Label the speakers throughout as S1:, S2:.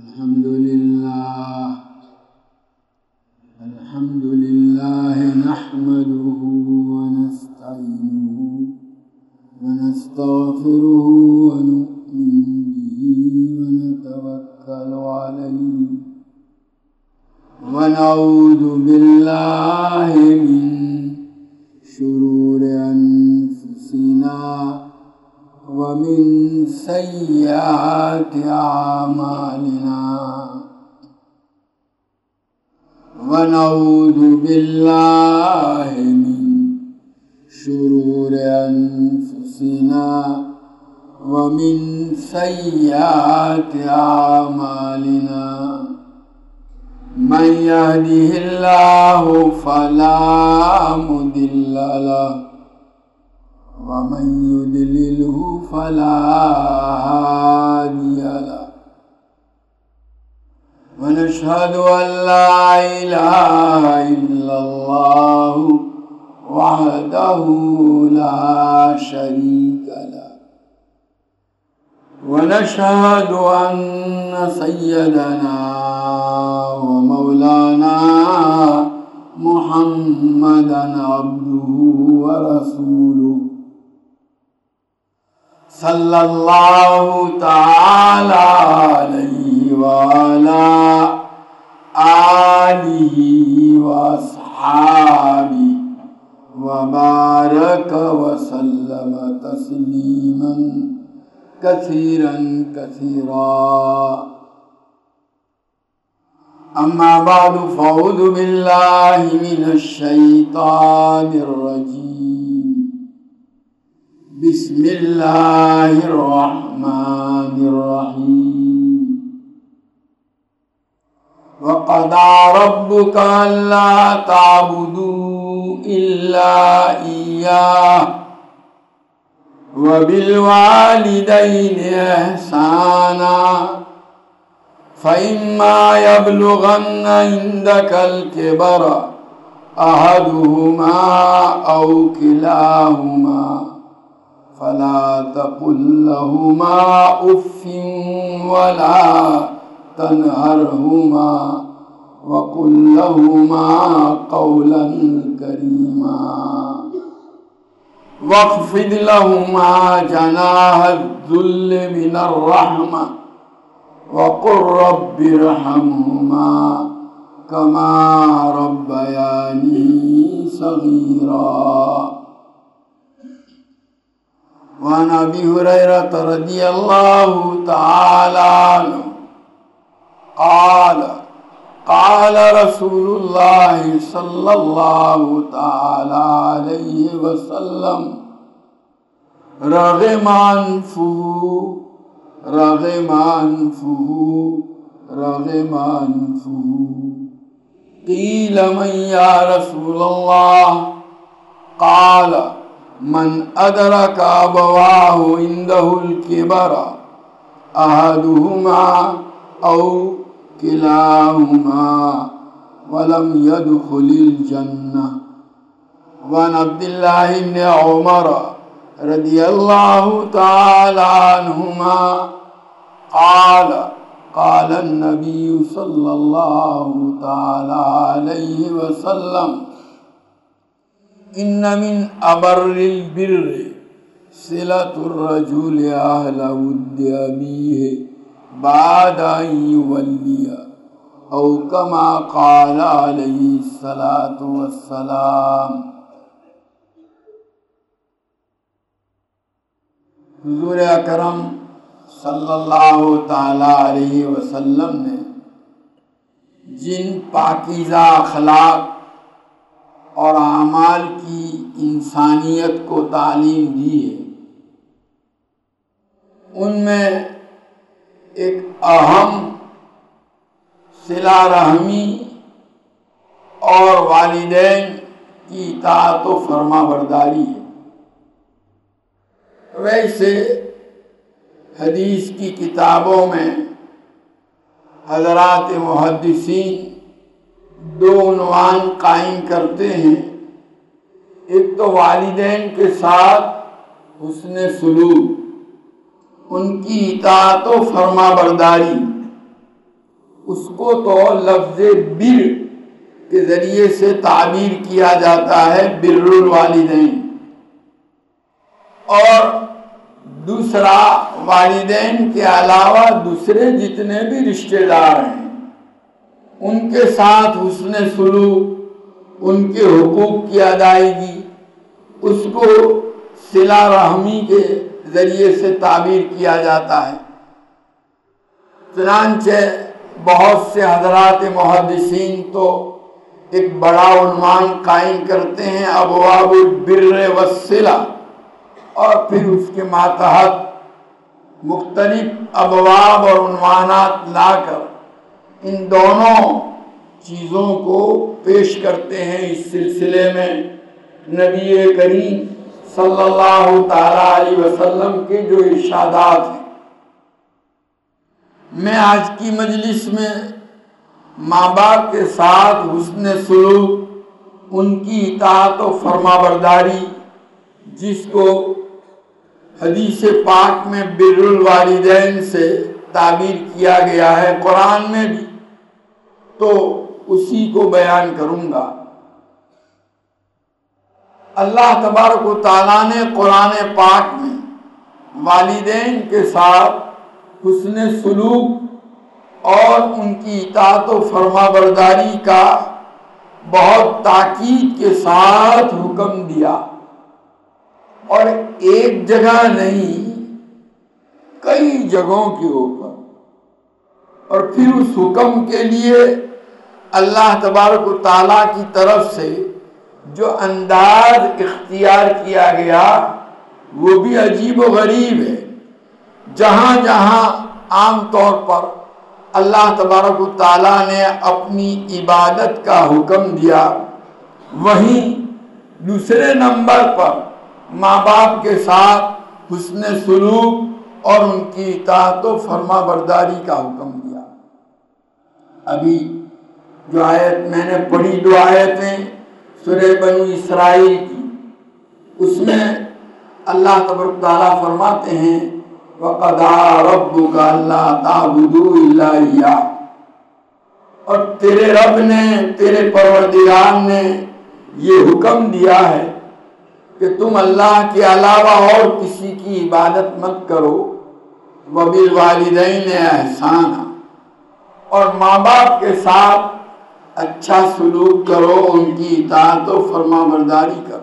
S1: الحمد لله نحمده ونستعينه ونستغفره ونؤمن به ونتوكل عليه ونعوذ بالله من شرور أنفسنا ومن سيئات أعمالنا ونعوذ بالله من شرور أنفسنا ومن سيئات أعمالنا من يهده الله فلا مضل له ومن يضلله فلا هادي له ونشهد أن لا إله إلا الله وحده لا شريك له ونشهد أن سيدنا ومولانا محمدا عبده ورسوله صلى الله تعالى عليه وعلى آله وأصحابه وبارك وسلم تسليما كثيرا كثيرا أما بعد فأعوذ بالله من الشيطان الرجيم بسم الله الرحمن الرحيم وقضى ربك ألا تعبدوا إلا إياه وبالوالدين إحسانا فإما يبلغن عندك الكبر أحدهما أو كلاهما فلا تقل لهما أف ولا تنهرهما وقل لهما قولا كريما واخفض لهما جناح الذل من الرحمة وقل رب ارحمهما كما ربياني صغيرا وعن أبي هريرة رضي الله تعالى عنه قال رسول الله صلى الله تعالى عليه وسلم رغم أنفه قيل من يا رسول الله قال من أدرك أبواه عنده الكبر أحدهما أو كلاهما ولم يدخل الجنة وعن عبد الله بن عمر رضي الله تعالى عنهما قال النبي صلى الله تعالى عليه وسلم إن من أبر البر صلة الرجل أهل ود أبيه بعد أن يولي أو كما قال عليه الصلاة والسلام. حضور اکرم صلی اللہ تعالی علیہ وسلم نے جن پاکیزہ اخلاق اور اعمال کی انسانیت کو تعلیم دی ہے ان میں ایک اہم صلہ رحمی اور والدین کی اطاعت و فرما برداری ہے. ویسے حدیث کی کتابوں میں حضرات محدثین دو عنوان قائم کرتے ہیں. ایک تو والدین کے ساتھ حسن سلوک، ان کی اطاعت و فرما برداری، اس کو تو لفظ بر کے ذریعے سے تعبیر کیا جاتا ہے، بر الوالدین، اور دوسرا والدین کے علاوہ دوسرے جتنے بھی رشتہ دار ہیں ان کے ساتھ حسن سلوک، ان کے حقوق کی ادائیگی، اس کو صلہ رحمی کے ذریعے سے تعبیر کیا جاتا ہے۔ چنانچہ بہت سے حضرات محدثین تو ایک بڑا عنوان قائم کرتے ہیں ابواب البر والصلہ، اور پھر اس کے ماتحت مختلف ابواب اور عنوانات لا کر ان دونوں چیزوں کو پیش کرتے ہیں۔ اس سلسلے میں نبی کریم صلی اللہ تعالی علیہ وسلم کے جو ارشادات ہیں، میں آج کی مجلس میں ماں باپ کے ساتھ حسن سلوک، ان کی اطاعت و فرما برداری، جس کو حدیث پاک میں بر الوالدین سے تعبیر کیا گیا ہے، قرآن میں بھی، تو اسی کو بیان کروں گا۔ اللہ تبارک و تعالیٰ نے قرآن پاک میں والدین کے ساتھ حسن سلوک اور ان کی اطاعت و فرما برداری کا بہت تاکید کے ساتھ حکم دیا، اور ایک جگہ نہیں کئی جگہوں کے اوپر، اور پھر اس حکم کے لیے اللہ تبارک و تعالیٰ کی طرف سے جو انداز اختیار کیا گیا وہ بھی عجیب و غریب ہے۔ جہاں جہاں عام طور پر اللہ تبارک و تعالیٰ نے اپنی عبادت کا حکم دیا، وہیں دوسرے نمبر پر ماں باپ کے ساتھ حسن سلوک اور ان کی اطاعت و فرما برداری کا حکم دیا۔ ابھی جو آیت میں نے پڑھی، 2 آیتیں سورہ بنو اسرائیل کی، اس میں اللہ تبارک و تعالیٰ فرماتے ہیں وَقَضَىٰ رَبُّكَ أَلَّا تَعْبُدُوا إِلَّا إِيَّاهُ، اور تیرے رب نے، تیرے پروردگار نے یہ حکم دیا ہے کہ تم اللہ کے علاوہ اور کسی کی عبادت مت کرو، وَبِالْوَالِدَيْنِ إِحْسَانًا، اور ماں باپ کے ساتھ اچھا سلوک کرو، ان کی اطاعت و فرما برداری کرو۔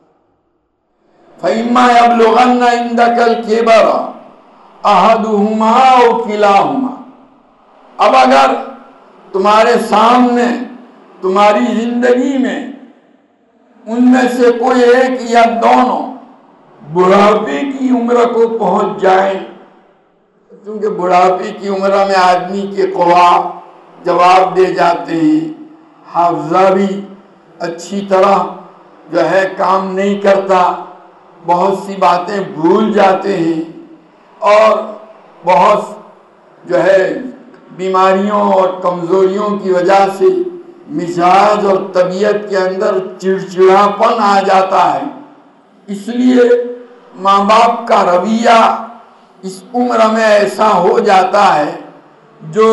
S1: فَإِمَّا يَبْلُغَنَّ عِندَكَ الْكِبَرَ أَحَدُهُمَا أَوْ كِلَاهُمَا، اب اگر تمہارے سامنے، تمہاری زندگی میں ان میں سے کوئی ایک یا دونوں بڑھاپے کی عمر کو پہنچ جائیں، کیونکہ بڑھاپے کی عمر میں آدمی کے قوا جواب دے جاتے ہیں، حافظہ بھی اچھی طرح جو ہے کام نہیں کرتا، بہت سی باتیں بھول جاتے ہیں، اور بہت جو ہے بیماریوں اور کمزوریوں کی وجہ سے مزاج اور طبیعت کے اندر چڑچڑاپن آ جاتا ہے۔ اس لیے ماں باپ کا رویہ اس عمر میں ایسا ہو جاتا ہے جو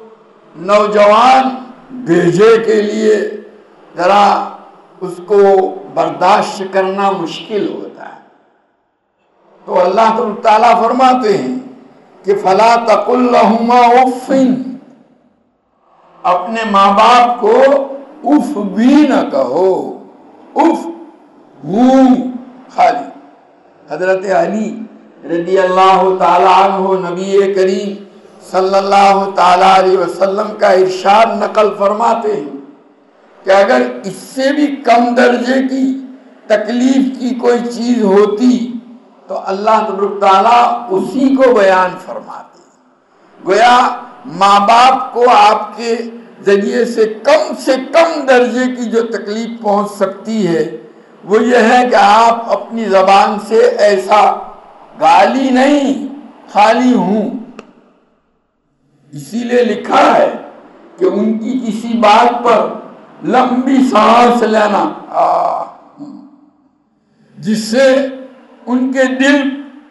S1: نوجوان بھیجے کے لیے ذرا اس کو برداشت کرنا مشکل ہوتا ہے۔ تو اللہ تعالیٰ فرماتے ہیں کہ فَلَا تَقُلْ لَهُمَا أُفٍّ، اپنے ماں باپ کو اف بھی نہ کہو، اف ہوں خالی۔ حضرت علی رضی اللہ تعالیٰ عنہ نبی کریم صلی اللہ تعالیٰ علیہ وسلم کا ارشاد نقل فرماتے ہیں کہ اگر اس سے بھی کم درجے کی تکلیف کی کوئی چیز ہوتی تو اللہ تعالیٰ اسی کو بیان فرماتے۔ گویا ماں باپ کو آپ کے ذریعے سے کم درجے کی جو تکلیف پہنچ سکتی ہے وہ یہ ہے کہ آپ اپنی زبان سے ایسا گالی نہیں، خالی ہوں۔ اسی لیے لکھا ہے کہ ان کی کسی بات پر لمبی سانس لینا جس سے ان کے دل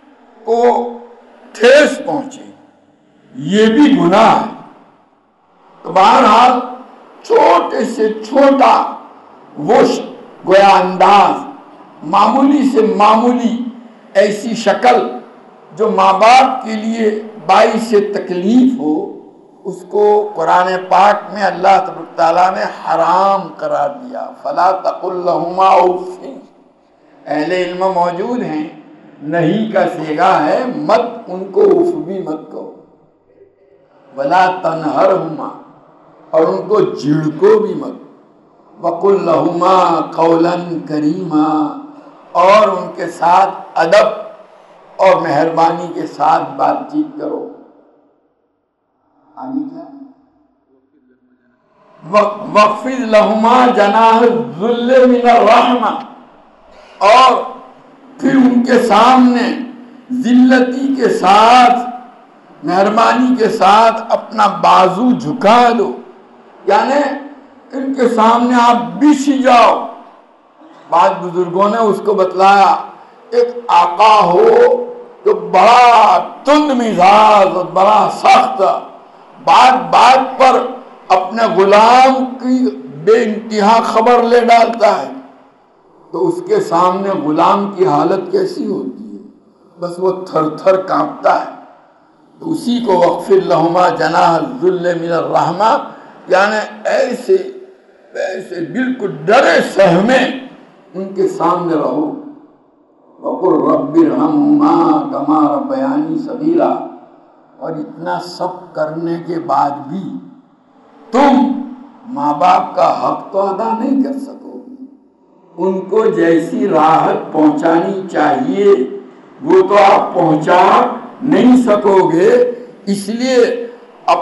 S1: کو ٹھیس پہنچے، یہ بھی گناہ ہے۔ تو بہرحال چھوٹے سے چھوٹا وہ گویا انداز، معمولی سے معمولی ایسی شکل جو ماں باپ کے لیے باعث تکلیف ہو، اس کو قرآن پاک میں اللہ تبارک تعالیٰ نے حرام قرار دیا۔ فلا تقل لہما اف، اہل علم موجود ہیں، نہیں کا صیغہ ہے، مت ان کو اف بھی مت کہو۔ ولا تنہرہما، اور ان کو جھڑکو بھی مت۔ وقل لہما قولا کریما، اور ان کے ساتھ ادب اور مہربانی کے ساتھ بات چیت کرو۔ آگے کیا؟ وَخْفِضْ لَهُمَا جَنَاحَ الذُّلِّ مِنَ الرَّحْمَةِ، اور پھر ان کے سامنے ذلتی کے ساتھ، مہربانی کے ساتھ اپنا بازو جھکا لو، یعنی ان کے سامنے آپ بچھ جاؤ۔ بعض بزرگوں نے اس کو بتلایا، ایک آقا ہو جو بڑا تند مزاج اور بڑا سخت، بات بات پر اپنے غلام کی بے انتہا خبر لے ڈالتا ہے، تو اس کے سامنے غلام کی حالت کیسی ہوتی ہے؟ بس وہ تھر تھر کانپتا ہے۔ تو اسی کو وَخْفِضْ لَهُمَا جَنَاحَ الذُّلِّ مِنَ الرَّحْمَةِ، یعنی ایسے بالکل ڈرے سہمے ان کے سامنے رہو۔ وَقُلْ رَبِّ ارْحَمْهُمَا كَمَا رَبَّيَانِي صَغِيرًا، اور اتنا سب کرنے کے بعد بھی تم ماں باپ کا حق تو ادا نہیں کر سکو گے۔ ان کو جیسی راحت پہنچانی چاہیے وہ تو آپ پہنچا نہیں سکو گے، اس لیے اب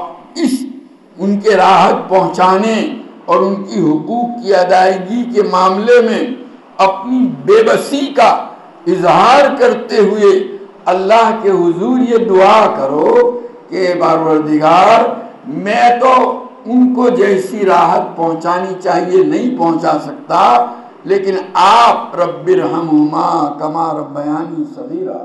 S1: ان کے راحت پہنچانے اور ان کی حقوق کی ادائیگی کے معاملے میں اپنی بے بسی کا اظہار کرتے ہوئے اللہ کے حضور یہ دعا کرو کہ پروردگار میں تو ان کو جیسی راحت پہنچانی چاہیے نہیں پہنچا سکتا، لیکن آپ رب ارحمہما کما ربیانی صغیرا،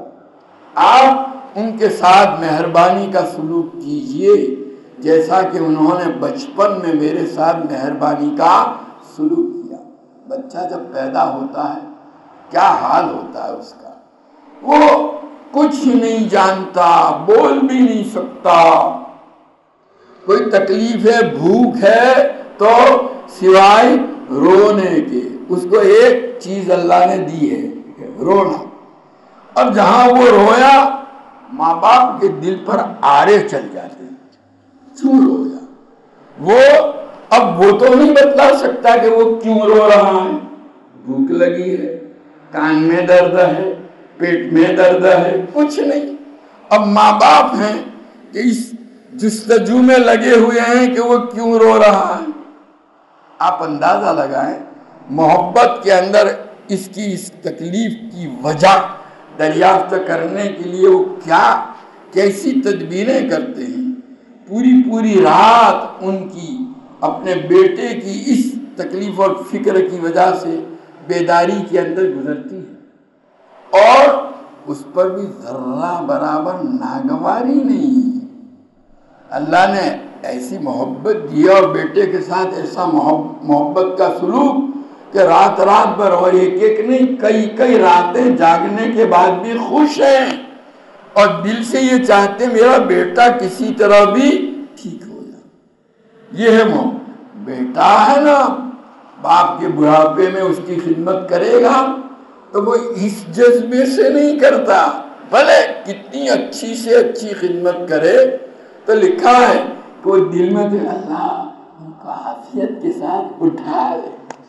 S1: آپ ان کے ساتھ مہربانی کا سلوک کیجئے جیسا کہ انہوں نے بچپن میں میرے ساتھ مہربانی کا سلوک کیا۔ بچہ جب پیدا ہوتا ہے کیا حال ہوتا ہے اس کا؟ وہ کچھ نہیں جانتا، بول بھی نہیں سکتا، کوئی تکلیف ہے، بھوک ہے تو سوائے رونے کے اس کو ایک چیز اللہ نے دی ہے، رونا۔ اب جہاں وہ رویا ماں باپ کے دل پر آڑے چل جاتے ہیں، کیوں رویا؟ وہ تو نہیں بتلا سکتا کہ وہ کیوں رو رہا ہے، بھوک لگی ہے، کان میں درد ہے، پیٹ میں درد ہے، کچھ نہیں۔ اب ماں باپ ہیں کہ اس جستجو میں لگے ہوئے ہیں کہ وہ کیوں رو رہا ہے۔ آپ اندازہ لگائیں محبت کے اندر اس تکلیف کی وجہ دریافت کرنے کے لیے وہ کیسی تدبیریں کرتے ہیں۔ پوری رات ان کی اپنے بیٹے کی اس تکلیف اور فکر کی وجہ سے بیداری کے اندر گزرتی ہے، اور اس پر بھی ذرہ برابر ناگواری نہیں۔ اللہ نے ایسی محبت دی اور بیٹے کے ساتھ ایسا محبت کا سلوک کہ رات بھر اور ایک نہیں کئی راتیں جاگنے کے بعد بھی خوش ہیں اور دل سے یہ چاہتے میرا بیٹا کسی طرح بھی ٹھیک ہو جائے۔ یہ ہے محبت۔ بیٹا ہے نا، باپ کے بڑھاپے میں اس کی خدمت کرے گا تو وہ اس جذبے سے نہیں کرتا، بھلے کتنی اچھی سے اچھی خدمت کرے، تو لکھا ہے کہ وہ دل میں تو اللہ ان کو عافیت کے ساتھ اٹھا لے۔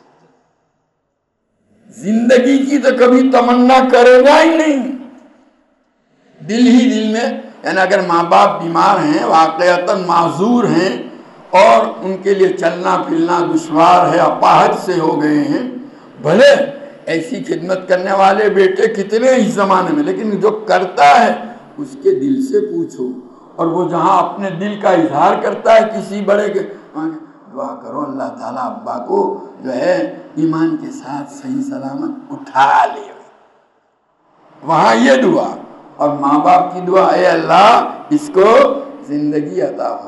S1: زندگی کی تو کبھی تمنا کرے گا ہی نہیں، دل ہی دل میں، یعنی اگر ماں باپ بیمار ہیں، واقعتاً معذور ہیں اور ان کے لیے چلنا پھرنا دشوار ہے، اپاہج سے ہو گئے ہیں، بھلے ایسی خدمت کرنے والے بیٹے کتنے اس زمانے میں، لیکن جو کرتا ہے اس کے دل سے پوچھو، اور وہ جہاں اپنے دل کا اظہار کرتا ہے کسی بڑے کے، دعا کرو اللہ تعالیٰ ابا کو جو ہے ایمان کے ساتھ صحیح سلامت اٹھا لے، وہاں یہ دعا۔ اور ماں باپ کی دعا، اے اللہ اس کو زندگی عطا فرما،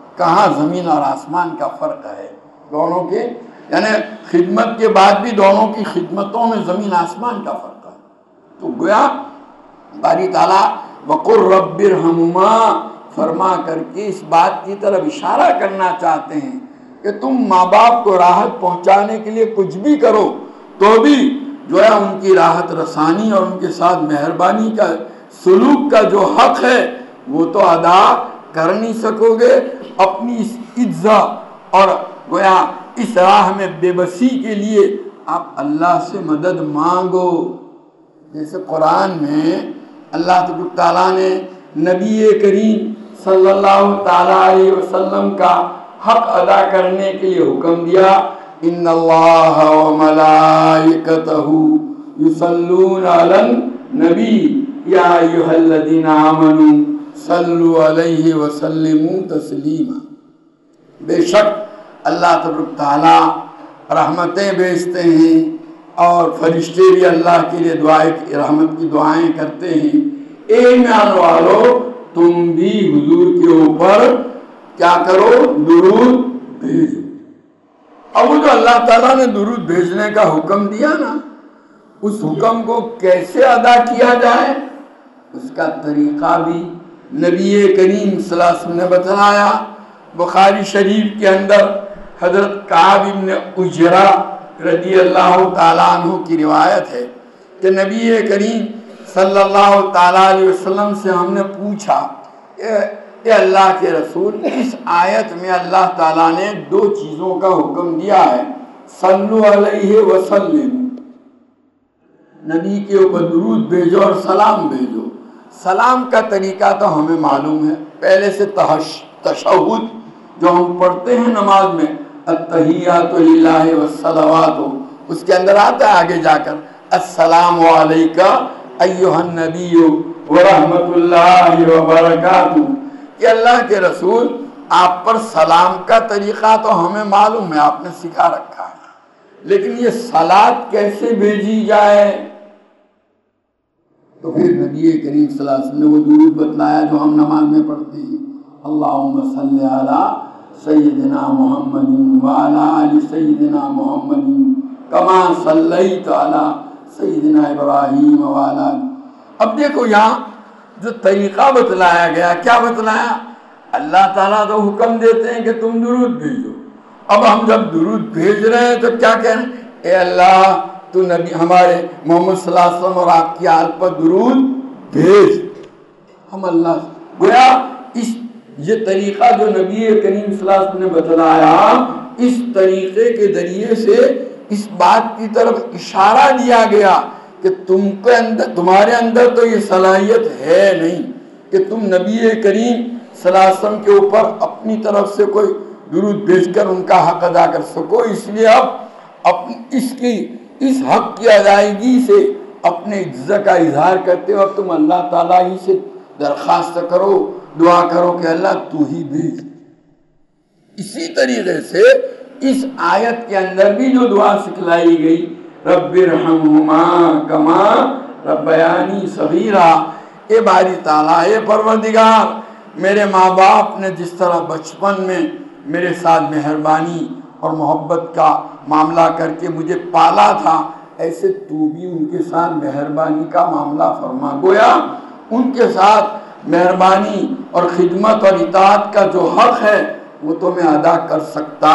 S1: کہاں زمین اور آسمان کا فرق ہے دونوں کے، یعنی خدمت کے بعد بھی دونوں کی خدمتوں میں زمین آسمان کا فرق ہے۔ تو گویا باری تعالیٰ وَقُلْ رَبِّ ارْحَمْهُمَا فرما کر کے اس بات کی طرف اشارہ کرنا چاہتے ہیں کہ تم ماں باپ کو راحت پہنچانے کے لیے کچھ بھی کرو تو بھی جو ہے ان کی راحت رسانی اور ان کے ساتھ مہربانی کا سلوک کا جو حق ہے وہ تو ادا کر نہیں سکو گے۔ اپنی اس عزت اور گویا اس راہ میں بے بسی کے لیے آپ اللہ سے مدد مانگو۔ جیسے قرآن میں اللہ تعالیٰ نے نبی کریم صلی اللہ تعالیٰ علیہ وسلم کا حق ادا کرنے کے لیے حکم دیا، ان اللہ وملائکتہ یصلون علی النبی یا ایھا الذین آمنوا صلوا علیہ وسلموا تسلیما۔ بے شک اللہ تبارک تعالیٰ رحمتیں بھیجتے ہیں اور فرشتے بھی اللہ کے لیے رحمت کی دعائیں کرتے ہیں۔ اے ایمان والو تم بھی حضور کے اوپر کیا کرو؟ درود بھیجو۔ اب وہ جو اللہ تعالیٰ نے درود بھیجنے کا حکم دیا نا، اس حکم کو کیسے ادا کیا جائے اس کا طریقہ بھی نبی کریم صلی اللہ علیہ وسلم نے بتلایا۔ بخاری شریف کے اندر حضرت کعب بن عجرہ رضی اللہ تعالیٰ عنہ کی روایت ہے کہ نبی کریم صلی اللہ تعالیٰ علیہ وسلم سے ہم نے پوچھا کہ اللہ کے رسول، اس آیت میں اللہ تعالیٰ نے دو چیزوں کا حکم دیا ہے، صلو علیہ وسلم، نبی کے اوپر درود بھیجو اور سلام بھیجو۔ سلام کا طریقہ تو ہمیں معلوم ہے، پہلے سے تشہد جو ہم پڑھتے ہیں نماز میں، التحیات للہ والصلوات، اس کے اندر آتا ہے آگے جا کر السلام علیکہ ایھا النبی ورحمۃ اللہ وبرکاتہ، کہ اللہ کے رسول آپ پر سلام کا طریقہ تو ہمیں معلوم ہے، آپ نے سکھا رکھا ہے، لیکن یہ صلات کیسے بھیجی جائے؟ تو پھر نبی کریم صلی اللہ علیہ وسلم نے وہ درود بتلایا جو ہم نماز میں پڑھتے ہیں، اللہم صلی علی سیدنا محمد وعلی آل سیدنا محمد کما صلیت علی سیدنا ابراہیم وعلی۔ اب دیکھو یہاں جو طریقہ بتلایا گیا، کیا بتلایا؟ اللہ تعالیٰ تو حکم دیتے ہیں کہ تم درود بھیجو، اب ہم جب درود بھیج رہے ہیں تو کیا کہہ رہے ہیں؟ اے اللہ تو نبی ہمارے محمد صلی اللہ علیہ وسلم اور آپ کی آل پر درود بھیج۔ ہم اللہ گویا یہ طریقہ جو نبی کریم صلی اللہ علیہ وسلم نے بتلایا، اس طریقے کے ذریعے سے اس بات کی طرف اشارہ دیا گیا کہ تمہارے اندر تو یہ صلاحیت ہے نہیں کہ تم نبی کریم صلی اللہ علیہ وسلم کے اوپر اپنی طرف سے کوئی درود بھیج کر ان کا حق ادا کر سکو، اس لیے اب اس حق کی ادائیگی سے اپنے عزت کا اظہار کرتے وقت تم اللہ تعالیٰ ہی سے درخواست کرو، دعا کرو کہ اللہ تو ہی بھیج۔ اسی طریقے سے اس آیت کے اندر بھی جو دعا سکھلائی گئی، رب ارحمہما کما ربیانی صغیرا، اے باری تعالیٰ، اے پروردگار، میرے ماں باپ نے جس طرح بچپن میں میرے ساتھ مہربانی اور محبت کا معاملہ کر کے مجھے پالا تھا، ایسے تو بھی ان کے ساتھ مہربانی کا معاملہ فرما۔ گویا ان کے ساتھ مہربانی اور خدمت اور اطاعت کا جو حق ہے وہ تو میں ادا کر سکتا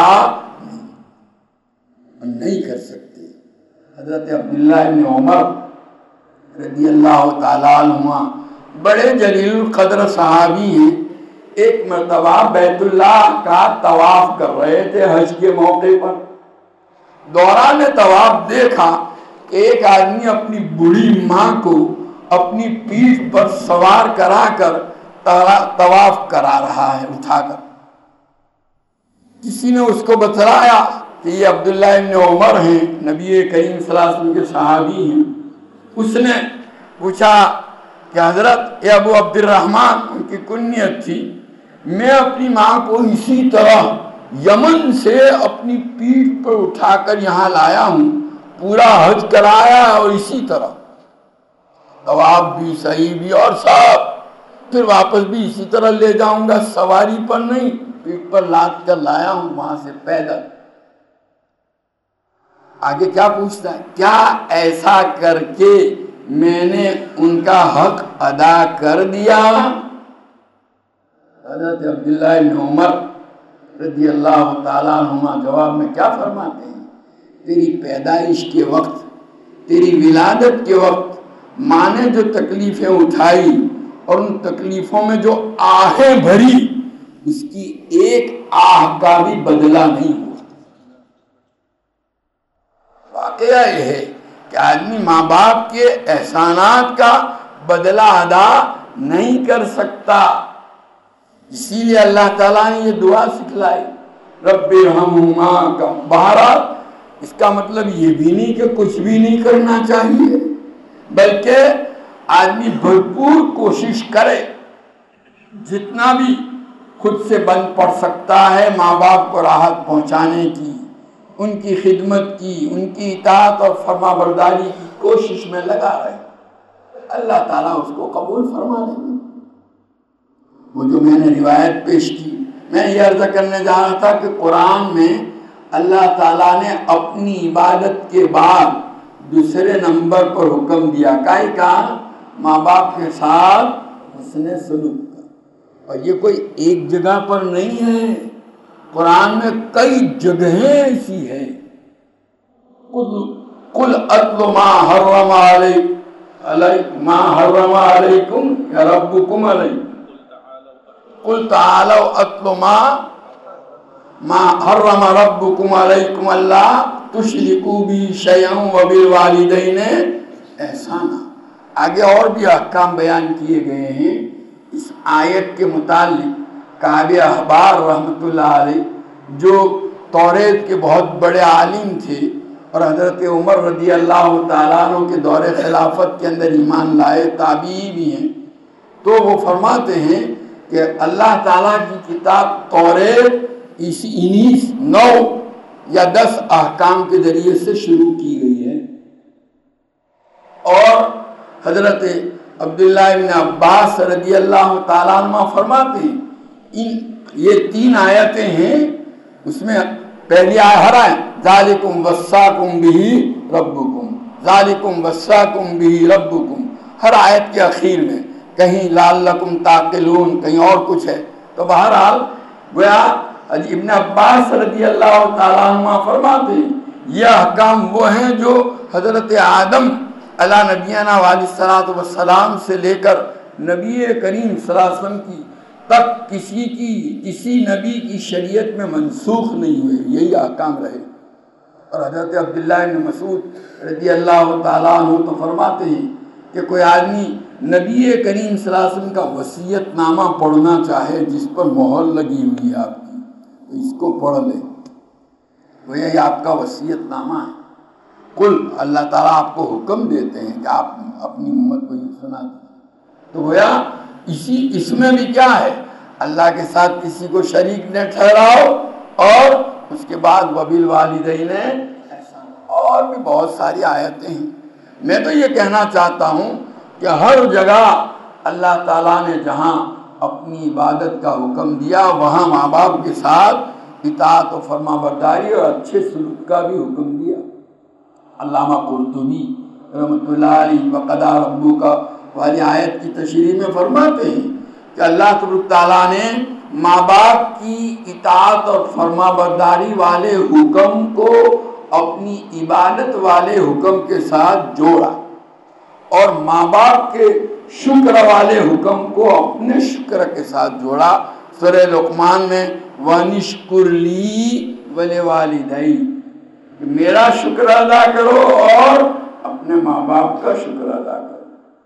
S1: نہیں کر سکتے۔ حضرت عبداللہ ابن عمر رضی اللہ تعالیٰ عنہ بڑے جلیل القدر صحابی ہیں، ایک مرتبہ بیت اللہ کا طواف کر رہے تھے حج کے موقع پر، دوران طواف دیکھا کہ ایک آدمی اپنی بوڑھی ماں کو اپنی پیٹھ پر سوار کرا کر طواف کرا رہا ہے اٹھا کر۔ کسی نے اس کو بتلایا کہ یہ عبداللہ ابن عمر ہیں، نبی کریم صلی اللہ علیہ وسلم کے صحابی ہیں۔ اس نے پوچھا کہ حضرت، یہ ابو عبد الرحمن ان کی کنیت تھی، میں اپنی ماں کو اسی طرح یمن سے اپنی پیٹھ پر اٹھا کر یہاں لایا ہوں، پورا حج کرایا اور اسی طرح طواف بھی صحیح بھی اور سب، پھر واپس بھی اسی طرح لے جاؤں گا، سواری پر نہیں، پیٹھ پر لاد کر لایا ہوں وہاں سے پیدل. آگے کیا پوچھتا ہے؟ کیا ایسا کر کے میں نے ان کا حق ادا کر دیا؟ حضرت عبداللہ بن عمر رضی اللہ تعالیٰ عنہما جواب میں کیا فرماتے ہیں؟ تیری پیدائش کے وقت، تیری ولادت کے وقت ماں نے جو تکلیفیں اٹھائی اور ان تکلیفوں میں جو آہیں بھری، اس کی ایک آہ کا بھی بدلہ نہیں ہوا. واقعہ یہ ہے کہ آدمی ماں باپ کے احسانات کا بدلہ ادا نہیں کر سکتا. اسی لیے اللہ تعالیٰ نے یہ دعا سکھلائی، رب ارحمہما. کا بہرحال اس کا مطلب یہ بھی نہیں کہ کچھ بھی نہیں کرنا چاہیے، بلکہ آدمی بھرپور کوشش کرے، جتنا بھی خود سے بن پڑ سکتا ہے ماں باپ کو راحت پہنچانے کی، ان کی خدمت کی، ان کی اطاعت اور فرما برداری کی کوشش میں لگا رہے. اللہ تعالیٰ اس کو قبول فرما لیں گے. وہ جو میں نے روایت پیش کی، میں یہ عرض کرنے جا رہا تھا کہ قرآن میں اللہ تعالیٰ نے اپنی عبادت کے بعد دوسرے نمبر پر حکم دیا کا ماں باپ کے ساتھ حسن سلوک کا. اور یہ کوئی ایک جگہ پر نہیں ہے، قرآن میں کئی جگہیں ایسی ہیں. قل اتل ما حرم علیکم یا ربکم علیکم. قل تعالوا اتل ما حرم ربکم علیکم اللہ تشرکوا به شیئا وبالوالدین احسانا. آگے اور بھی احکام بیان کیے گئے ہیں. اس آیت کے متعلق کعب احبار رحمۃ اللہ علیہ جو توریت کے بہت بڑے عالم تھے اور حضرت عمر رضی اللہ تعالیٰ عنہ کے دور خلافت کے اندر ایمان لائے تابعی بھی ہیں، تو وہ فرماتے ہیں کہ اللہ تعالیٰ کی کتاب توریت انیس 9 یا 10 احکام کے ذریعے سے شروع کی گئی ہے. اور حضرت عبداللہ بن عباس رضی اللہ تعالیٰ عنہ فرماتے ہیں یہ 3 آیتیں ہیں، اس میں پہلی ہر آیت ذالکم وصاکم بہ ربکم، ذالکم وصاکم بہ ربکم، ہر آیت کے اخیر میں کہیں لعلکم تعقلون، کہیں اور کچھ ہے. تو بہرحال گویا ابن عباس رضی اللہ تعالیٰ عنہ فرماتے ہیں یہ احکام وہ ہیں جو حضرت آدم علی نبینا علیہ الصلوۃ والسلام سے لے کر نبی کریم صلی اللہ علیہ وسلم کی تک کسی نبی کی شریعت میں منسوخ نہیں ہوئے، یہی احکام رہے. اور حضرت عبداللہ بن مسعود رضی اللہ تعالیٰ عنہ تو فرماتے ہیں کہ کوئی آدمی نبی کریم صلی اللہ علیہ وسلم کا وصیت نامہ پڑھنا چاہے جس پر مہر لگی ہوئی ہے آپ کی، تو اس کو پڑھ لے، وہ یہ آپ کا وصیت نامہ ہے. کل اللہ تعالیٰ آپ کو حکم دیتے ہیں کہ آپ اپنی امت کو یہ سنا دیں. تو گویا اس میں بھی کیا ہے، اللہ کے ساتھ کسی کو شریک نہ ٹھہراؤ، اور اس کے بعد وبالوالدین احسان. اور بھی بہت ساری آیتیں ہیں. میں تو یہ کہنا چاہتا ہوں کہ ہر جگہ اللہ تعالیٰ نے جہاں اپنی عبادت کا حکم دیا وہاں ماں باپ کے ساتھ اطاعت و فرما برداری اور اچھے سلوک کا بھی حکم دیا. علامہ قرطبی رحمۃ اللہ علیہ وقضى ربک والی آیت کی تشریح میں فرماتے ہیں کہ اللہ تبارک تعالیٰ نے ماں باپ کی اطاعت اور فرما برداری والے حکم کو اپنی عبادت والے حکم کے ساتھ جوڑا، اور ماں باپ کے شکر والے حکم کو اپنے شکر کے ساتھ جوڑا. سورہ لقمان میں وَنِشْكُرْ لِي وَلِوَالِدَيْ، میرا شکر ادا کرو اور اپنے ماں باپ کا شکر ادا کرو.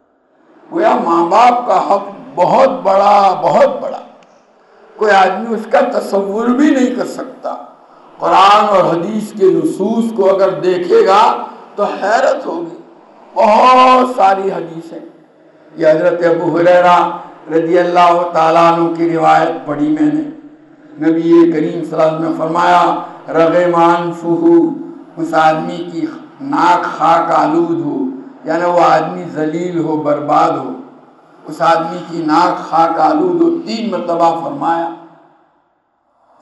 S1: گویا ماں باپ کا حق بہت بڑا، کوئی آدمی اس کا تصور بھی نہیں کر سکتا. قرآن اور حدیث کے نصوص کو اگر دیکھے گا تو حیرت ہوگی. بہت ساری حدیثیں، یہ حضرت ابو ہریرہ رضی اللہ تعالیٰ عنہ کی روایت پڑھی میں نے. نبی کریم صلی اللہ علیہ وسلم نے فرمایا رغم انفہ، اس آدمی کی ناک خاک آلود ہو، یعنی وہ آدمی ذلیل ہو، برباد ہو، اس آدمی کی ناک خاک آلود ہو. 3 مرتبہ فرمایا.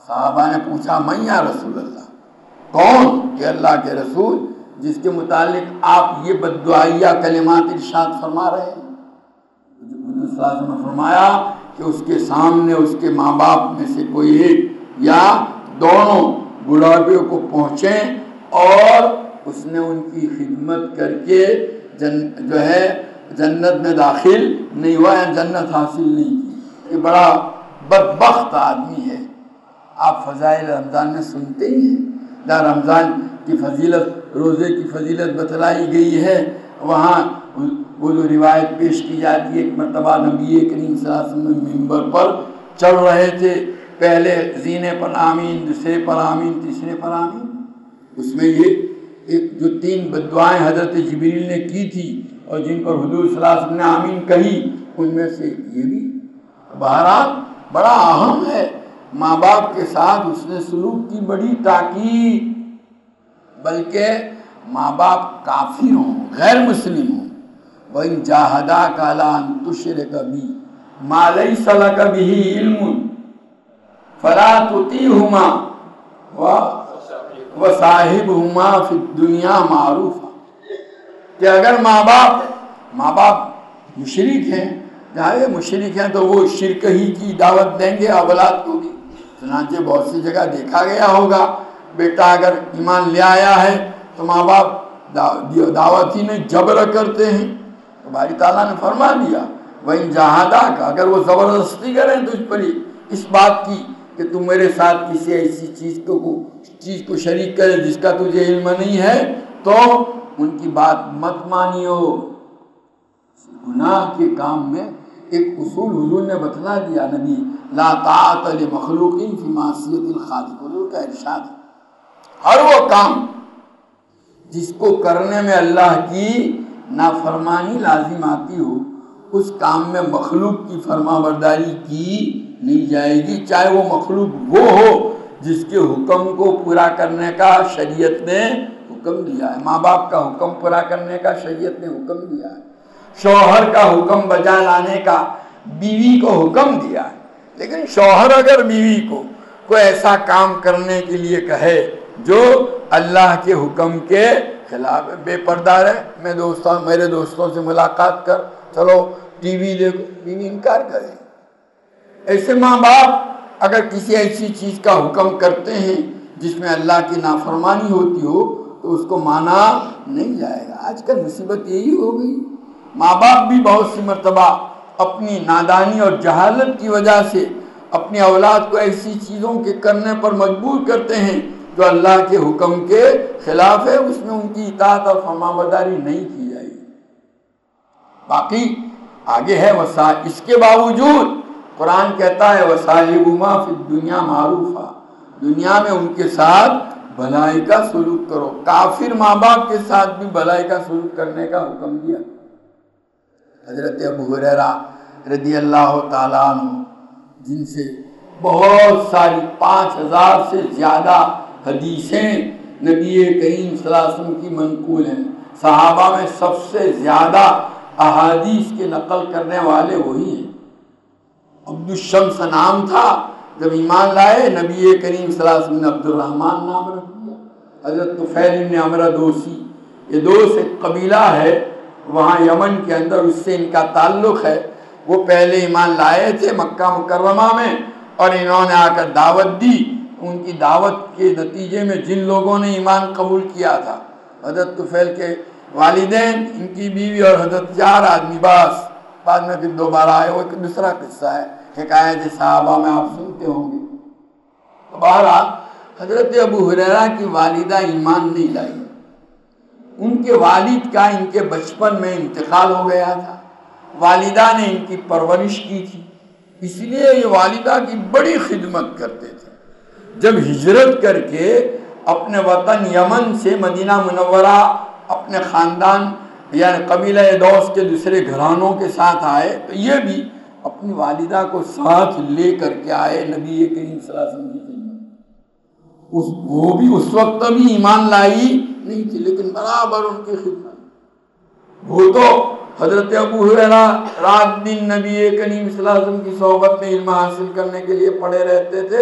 S1: صحابہ نے پوچھا من یا رسول اللہ، کون کہ اللہ کے رسول جس کے متعلق آپ یہ بددعائیہ کلمات ارشاد فرما رہے ہیں؟ حضور صلی اللہ علیہ وسلم نے فرمایا کہ اس کے سامنے اس کے ماں باپ میں سے کوئی ایک یا دونوں بڑھاپے کو پہنچیں اور اس نے ان کی خدمت کر کے جو ہے جنت میں داخل نہیں ہوا یا جنت حاصل نہیں کی، یہ بڑا بدبخت آدمی ہے۔ آپ فضائل رمضان میں سنتے ہی ہیں، جہاں رمضان کی فضیلت، روزے کی فضیلت بتلائی گئی ہے، وہاں وہ جو روایت پیش کی جاتی ہے، ایک مرتبہ نبی کریم صلی اللہ علیہ وسلم ممبر پر چل رہے تھے، پہلے زینے پر آمین، دوسرے پر آمین، تیسرے پر آمین، اس میں یہ ایک جو 3 بددعائیں حضرت جبریل نے کی تھی اور جن پر حضور صلی اللہ علیہ وسلم نے آمین کہی، ان میں سے یہ بھی بہرحال بڑا اہم ہے۔ ماں باپ کے ساتھ اس نے سلوک کی بڑی تاکید، بلکہ ماں باپ کافر ہوں، غیر مسلم ہوں، وَإِن جَاهَدَاكَ عَلَىٰ أَن تُشْرِكَ بِي مَا لَيْسَ لَكَ بِهِ عِلْمٌ فَلَا تُطِعْهُمَا وَصَاحِبْهُمَا فِي الدُّنْيَا مَعْرُوفًا، کہ اگر ماں باپ مشرک ہیں، جہاں یہ مشرک ہیں تو وہ شرک ہی کی دعوت دیں گے اولاد کو بھی۔ چنانچہ بہت سی جگہ دیکھا گیا ہوگا، بیٹا اگر ایمان لے آیا ہے تو ماں باپ دعوت ہی میں جبر کرتے ہیں، تو باری تعالیٰ نے فرما دیا وَإِن جَاهَدَاكَ، اگر وہ زبردستی کریں تجھ پر اس بات کی کہ تم میرے ساتھ کسی ایسی چیز کو شریک کرے جس کا تجھے علم نہیں ہے، تو ان کی بات مت مانیو۔ گناہ کے کام میں ایک اصول حضور نے بتلا دیا، نبی لا طاعت لمخلوق فی معصیت الخالق، حضور کا ارشاد ہے ہر وہ کام جس کو کرنے میں اللہ کی نافرمانی لازم آتی ہو، اس کام میں مخلوق کی فرما برداری کی نہیں جائے گی، چاہے وہ مخلوق وہ ہو جس کے حکم کو پورا کرنے کا شریعت نے حکم دیا ہے۔ ماں باپ کا حکم پورا کرنے کا شریعت نے حکم دیا ہے، شوہر کا حکم بجا لانے کا بیوی کو حکم دیا ہے، لیکن شوہر اگر بیوی کو کوئی ایسا کام کرنے کے لیے کہے جو اللہ کے حکم کے خلاف ہے، بے پردہ رہے، میرے دوستوں سے ملاقات کر، چلو ٹی وی دیکھو، بیوی انکار کرے۔ ایسے ماں باپ اگر کسی ایسی چیز کا حکم کرتے ہیں جس میں اللہ کی نافرمانی ہوتی ہو تو اس کو مانا نہیں جائے گا۔ آج کل مصیبت یہی ہو گئی، ماں باپ بھی بہت سی مرتبہ اپنی نادانی اور جہالت کی وجہ سے اپنی اولاد کو ایسی چیزوں کے کرنے پر مجبور کرتے ہیں جو اللہ کے حکم کے خلاف ہے، اس میں ان کی اطاعت اور فرمانبرداری نہیں کی جائے گی۔ باقی آگے ہے اس کے باوجود قرآن کہتا ہے وَصَاحِبُهُمَا فِي الدُّنْيَا مَعْرُوفًا، دنیا میں ان کے ساتھ بھلائی کا سلوک کرو۔ کافر ماں باپ کے ساتھ بھی بھلائی کا سلوک کرنے کا حکم دیا۔ حضرت ابو ہریرہ رضی اللہ تعالیٰ عنہ، جن سے بہت ساری 5000 سے زیادہ حدیثیں نبی کریم صلی اللہ علیہ وسلم کی منقول ہیں، صحابہ میں سب سے زیادہ احادیث کے نقل کرنے والے وہی ہیں۔ عبد الشمس نام تھا، جب ایمان لائے نبی کریم صلی اللہ علیہ وسلم نے عبد الرحمن نام رکھ دیا۔ حضرت طفیل بن عمرو دوسی، یہ دوس ایک قبیلہ ہے وہاں یمن کے اندر، اس سے ان کا تعلق ہے۔ وہ پہلے ایمان لائے تھے مکہ مکرمہ میں اور انہوں نے آ کر دعوت دی، ان کی دعوت کے نتیجے میں جن لوگوں نے ایمان قبول کیا تھا، حضرت طفیل کے والدین، ان کی بیوی اور حضرت 4 آدمی، بعد میں پھر دوبارہ آئے، وہ ایک دوسرا قصہ ہے، حکایت صحابہ میں آپ سنتے ہوں گے۔ بہرحال حضرت ابو ہریرہ کی والدہ ایمان نہیں لائی، ان کے والد کا ان کے بچپن میں انتقال ہو گیا تھا، والدہ نے ان کی پرورش کی تھی، اس لیے یہ والدہ کی بڑی خدمت کرتے تھے۔ جب ہجرت کر کے اپنے وطن یمن سے مدینہ منورہ اپنے خاندان یعنی قبیلہ دوس کے دوسرے گھرانوں کے ساتھ آئے تو یہ بھی اپنی والدہ کو ساتھ لے کر کے آئے نبی کریم صلی اللہ علیہ وسلم کی خدمت۔ وہ بھی اس وقت ابھی ایمان لائی نہیں تھی، لیکن برابر ان کی خدمت۔ وہ تو حضرت ابو ہریرہ رات دن نبی کریم صلی اللہ علیہ وسلم کی صحبت میں علم حاصل کرنے کے لیے پڑے رہتے تھے،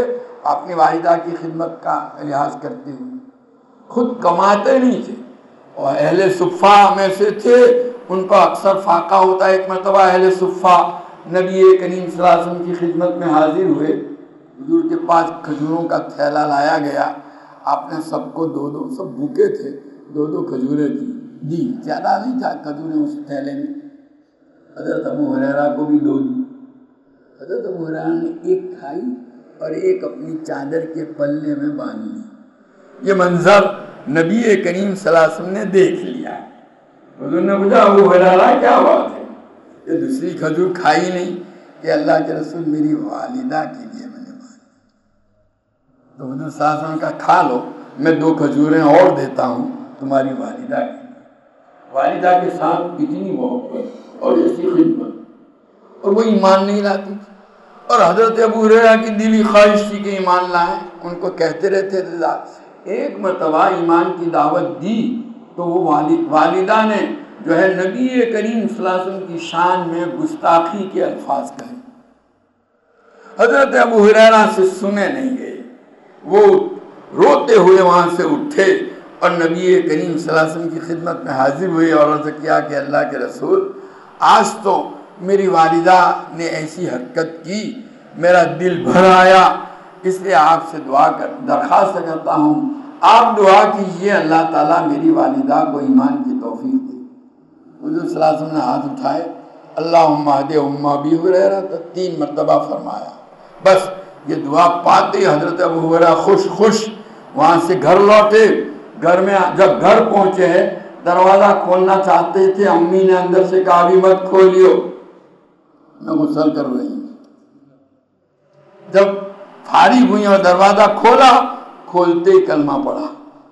S1: اپنی والدہ کی خدمت کا لحاظ کرتے ہوئے، خود کماتے نہیں تھے، اور اہل صفہ میں سے تھے، ان کو اکثر فاقہ ہوتا ہے۔ ایک مرتبہ اہل صفہ نبی کریم صلی اللہ علیہ وسلم کی خدمت میں حاضر ہوئے، حضور کے پاس کھجوروں کا تھیلا لایا گیا، آپ نے سب کو دو دو، سب بھوکے تھے، دو دو کھجوریں دی، زیادہ نہیں تھا کھجوریں اس تھیلے میں۔ حضرت ابو ہریرہ کو بھی دو دی۔ حضرت ابو ہریرہ نے ایک کھائی اور ایک اپنی چادر کے پلے میں باندھ لی۔ یہ منظر نبی کریم صلی اللہ علیہ وسلم نے دیکھ لیا۔ حضور نے پوچھا ابو ہریرہ کیا بات ہے؟ یہ دوسری کھجور کھائی نہیں کہ اللہ کے رسول میری والدہ کے لیے میں نے باندھی۔ تو حضور صلی اللہ علیہ وسلم کا کھا لو، میں 2 کھجوریں اور دیتا ہوں تمہاری والدہ کے لیے۔ والدہ کے ساتھ اتنی محبت اور ایسی خدمت، اور وہ ایمان نہیں لاتی تھی، اور حضرت ابو ہریرہ کی دلی خواہش تھی کہ ایمان لائیں، ان کو کہتے رہتے تھے۔ ایک مرتبہ ایمان کی دعوت دی تو وہ والدہ نے جو ہے نبی کریم صلی اللہ علیہ وسلم کی شان میں گستاخی کے الفاظ کہے، حضرت ابو ہریرہ سے سنے نہیں گئے، وہ روتے ہوئے وہاں سے اٹھے اور نبی کریم صلی اللہ علیہ وسلم کی خدمت میں حاضر ہوئے اور عرض کیا کہ اللہ کے رسول، آج تو میری والدہ نے ایسی حرکت کی، میرا دل بھر آیا، اس لیے آپ سے درخواست کرتا ہوں، آپ دعا کیجئے اللہ تعالیٰ میری والدہ کو ایمان کی توفیق دے۔ حضور صلی اللہ علیہ وسلم نے ہاتھ اٹھائے، اللہم اہد ام ابی ہریرہ، 3 مرتبہ فرمایا۔ بس یہ دعا پاتے حضرت ابو ہریرہ خوش وہاں سے گھر لوٹے۔ گھر میں جب گھر پہنچے دروازہ کھولنا چاہتے تھے، امی نے اندر سے کہا بھی مت کھولیو، میں غسل کر رہی ہوں۔ جب فارغ ہوئی اور دروازہ کھولتے ہی کلمہ پڑھا،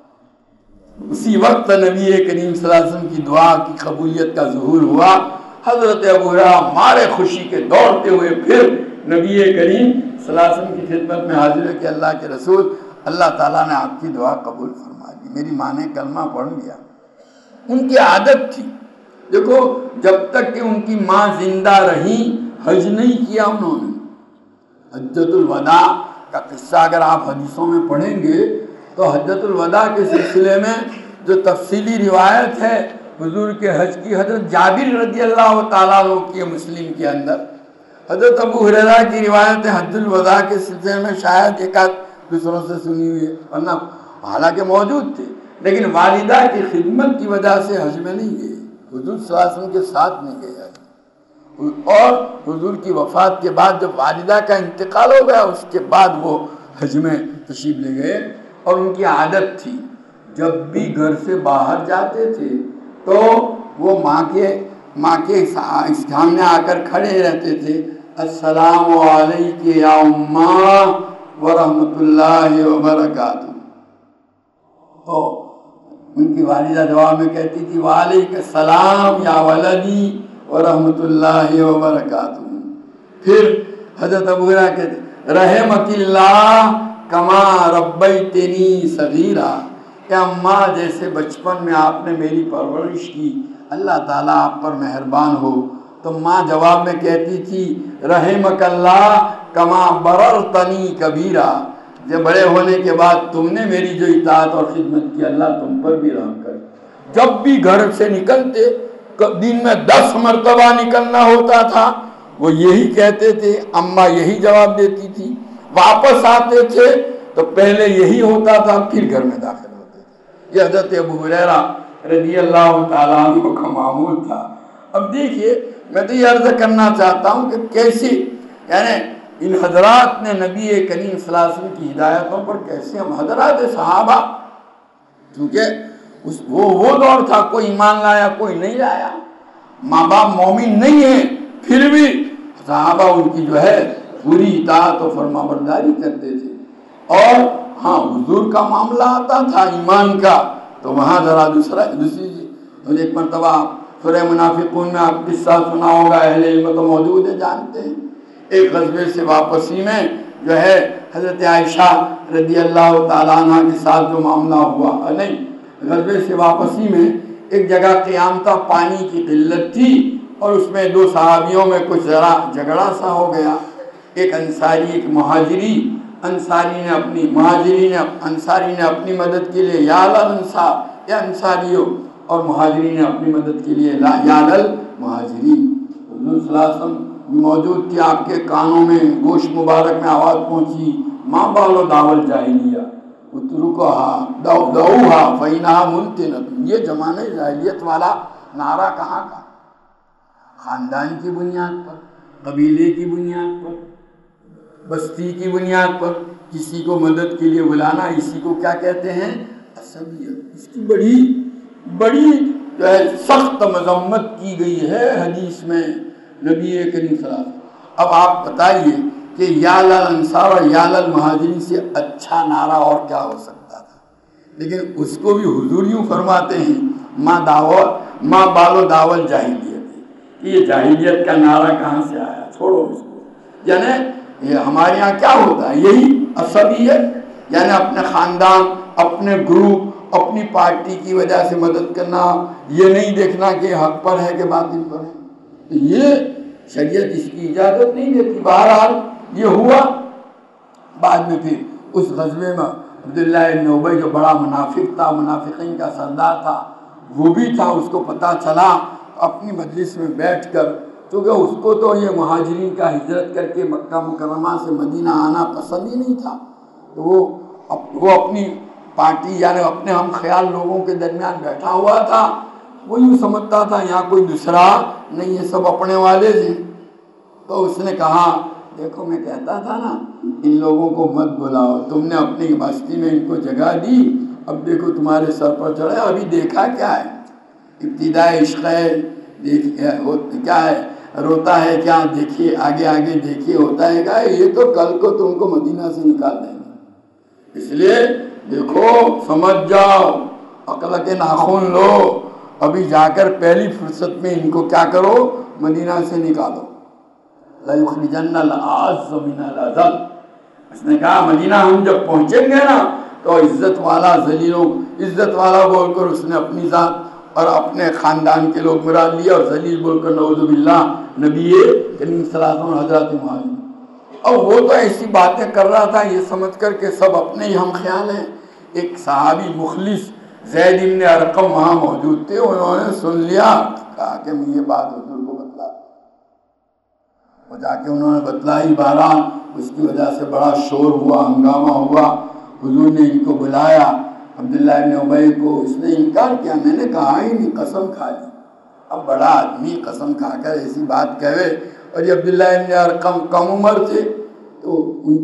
S1: اسی وقت نبی کریم صلی اللہ علیہ وسلم کی دعا کی قبولیت کا ظہور ہوا۔ حضرت ابو ہریرہ مارے خوشی کے دوڑتے ہوئے پھر نبی کریم صلی اللہ علیہ وسلم کی خدمت میں حاضر ہے کہ اللہ کے رسول، اللہ تعالیٰ نے آپ کی دعا قبول فرما دی، میری ماں نے کلمہ پڑھ لیا۔ ان کی عادت تھی، دیکھو جب تک کہ ان کی ماں زندہ رہی حج نہیں کیا انہوں نے۔ حجۃ الوداع کا قصہ اگر آپ حدیثوں میں پڑھیں گے تو حجۃ الوداع کے سلسلے میں جو تفصیلی روایت ہے حضور کے حج کی، حضرت جابر رضی اللہ تعالیٰ عنہ کی مسلم کے اندر، حضرت ابو ہریرہ کی روایت حج الوداع کے سلسلے میں شاید ایک آدھ دوسروں سے سنی ہوئی ہے، ورنہ حالانکہ موجود تھے، لیکن والدہ کی خدمت کی وجہ سے حج میں نہیں گئے، حضور صلی اللہ علیہ وسلم کے ساتھ نہیں گئے۔ اور حضور کی وفات کے بعد جب والدہ کا انتقال ہو گیا، اس کے بعد وہ حج میں تشریف لے گئے۔ اور ان کی عادت تھی جب بھی گھر سے باہر جاتے تھے تو وہ ماں کے سامنے آ کر کھڑے رہتے تھے، السلام علیکم یا اماں ورحمۃ اللہ وبرکاتہ۔ تو ان کی والدہ جواب میں کہتی تھی وعلیکم السلام یا ولدی ورحمۃ اللہ وبرکاتہ۔ پھر حضرت ابو ہریرہ کہتے رحمک اللہ کما ربیتنی صغیرا، کہ اماں جیسے بچپن میں آپ نے میری پرورش کی، اللہ تعالیٰ آپ پر مہربان ہو۔ تو ماں جواب میں کہتی تھی رحمک اللہ کما بررتنی کبیرا، جب بڑے ہونے کے بعد تم نے میری جو اطاعت اور خدمت کی، اللہ تم پر بھی رحم کرے۔ جب بھی گھر سے نکلتے، دن میں 10 مرتبہ نکلنا ہوتا تھا، وہ یہی کہتے تھے، اماں یہی جواب دیتی تھی۔ واپس آتے تھے تو پہلے یہی ہوتا تھا، پھر گھر میں داخل ہوتے تھے۔ یہ حضرت ابو ہریرہ رضی اللہ تعالیٰ عنہ کا معمول تھا۔ اب دیکھیے، میں تو یہ عرض کرنا چاہتا ہوں کہ کیسے یعنی ان حضرات نے نبی کریم صلی اللہ علیہ وسلم کی ہدایتوں پر کیسے ہم حضرات صحابہ، کیونکہ وہ دور تھا، کوئی ایمان لایا کوئی نہیں لایا، ماں باپ مومن نہیں ہیں، پھر بھی صحابہ ان کی جو ہے پوری اطاعت و فرما برداری کرتے تھے۔ اور ہاں حضور کا معاملہ آتا تھا ایمان کا تو وہاں ذرا دوسری چیز۔ ایک مرتبہ سورہ منافقون میں آپ قصہ سنا ہوگا، اہل علم تو موجود ہے، جانتے ہیں۔ ایک غزوے سے واپسی میں جو ہے حضرت عائشہ رضی اللہ تعالیٰ عنہ کے ساتھ جو معاملہ ہوا، نہیں غزوے سے واپسی میں ایک جگہ قیام تھا، پانی کی قلت تھی اور اس میں 2 صحابیوں میں کچھ ذرا جھگڑا سا ہو گیا، ایک انصاری ایک مہاجری۔ انصاری نے اپنی انصاری نے اپنی مدد کے لیے یا الانصار یا انصاریوں، اور مہاجرین نے اپنی مدد کے لیے یا المہاجرین۔ حضور صلی اللہ علیہ وسلم موجود تھے، آپ کے کانوں میں گوشت مبارک میں آواز پہنچی، ماں بالو داول جاہلیہ دعوہا فإنہا منتنۃ۔ یہ زمانہ جاہلیت والا نعرہ کہاں کا؟ خاندان کی بنیاد پر، قبیلے کی بنیاد پر، بستی کی بنیاد پر کسی کو مدد کے لیے بلانا، اسی کو کیا کہتے ہیں؟ عصبیت۔ اس کی بڑی جو ہے سخت مذمت کی گئی ہے حدیث میں نبی کریم صلی اللہ علیہ وسلم۔ اب آپ بتائیے کہ یا للانصار اور یا للمہاجرین سے اچھا نعرہ اور کیا ہو سکتا تھا؟ لیکن اس کو بھی حضور یوں فرماتے ہیں ماں بالو داول جاہلیت۔ یہ جاہلیت کا نعرہ کہاں سے آیا؟ چھوڑو اس کو۔ یعنی یہ ہمارے یہاں کیا ہوتا ہے؟ یہی عصبیت، یعنی اپنے خاندان، اپنے گروپ، اپنی پارٹی کی وجہ سے مدد کرنا، یہ نہیں دیکھنا کہ حق پر ہے کہ باطل پر ہے۔ تو یہ شریعت اس کی اجازت نہیں دیتی۔ بہرحال یہ ہوا۔ بعد میں پھر اس غزوے میں عبداللہ ابن ابی جو بڑا منافق تھا، منافقین کا سردار تھا، وہ بھی تھا۔ اس کو پتہ چلا اپنی مجلس میں بیٹھ کر، کیونکہ اس کو تو یہ مہاجرین کا ہجرت کر کے مکہ مکرمہ سے مدینہ آنا پسند ہی نہیں تھا، تو وہ اپنی پارٹی یعنی اپنے ہم خیال لوگوں کے درمیان بیٹھا ہوا تھا۔ وہ یوں سمجھتا تھا یہاں کوئی دوسرا نہیں، یہ سب اپنے والے تھے۔ تو اس نے کہا دیکھو میں کہتا تھا نا ان لوگوں کو مت بلاؤ، تم نے اپنی بستی میں ان کو جگہ دی، اب دیکھو تمہارے سر پر چڑھے۔ ابھی دیکھا کیا ہے؟ ابتداء عشق ہے، کیا ہے؟ روتا ہے کیا؟ دیکھیے آگے دیکھیے ہوتا ہے کیا؟ یہ تو کل کو تم کو مدینہ سے نکال دیں گے، اس لیے دیکھو سمجھ جاؤ، عقل کے ناخن لو، ابھی جا کر پہلی فرصت میں ان کو کیا کرو؟ مدینہ سے نکالو۔ لَيُخْرِجَنَّ الْأَعَزَّ مِنَ الْأَذَلِّ۔ اس نے کہا مدینہ ہم جب پہنچیں گے نا تو عزت والا ذلیلوں، عزت والا بول کر اس نے اپنی ذات اور اپنے خاندان کے لوگ مراد لیے، اور ذلیل بول کر نعوذ باللہ نبی کریم صلی اللہ علیہ وسلم حضرت معاذ۔ اور وہ تو ایسی باتیں کر رہا تھا یہ سمجھ کر کہ سب اپنے ہی ہم خیال ہیں۔ ایک صحابی مخلص زید بن ارقم وہاں موجود تھے، انہوں نے سن لیا، کہا کہ میں یہ بات حضور کو بتلا دوں۔ وہ جا کے انہوں نے بتلائی، بہرحال اس کی وجہ سے بڑا شور ہوا، ہنگامہ ہوا۔ حضور نے ان کو بلایا، عبداللہ ابن ابی کو، اس نے انکار کیا، میں نے کہا ہی نہیں، قسم کھا لی۔ اب بڑا آدمی قسم کھا کر ایسی بات کہے، اور یہ عبداللہ ابن ارقم کم عمر تھے، تو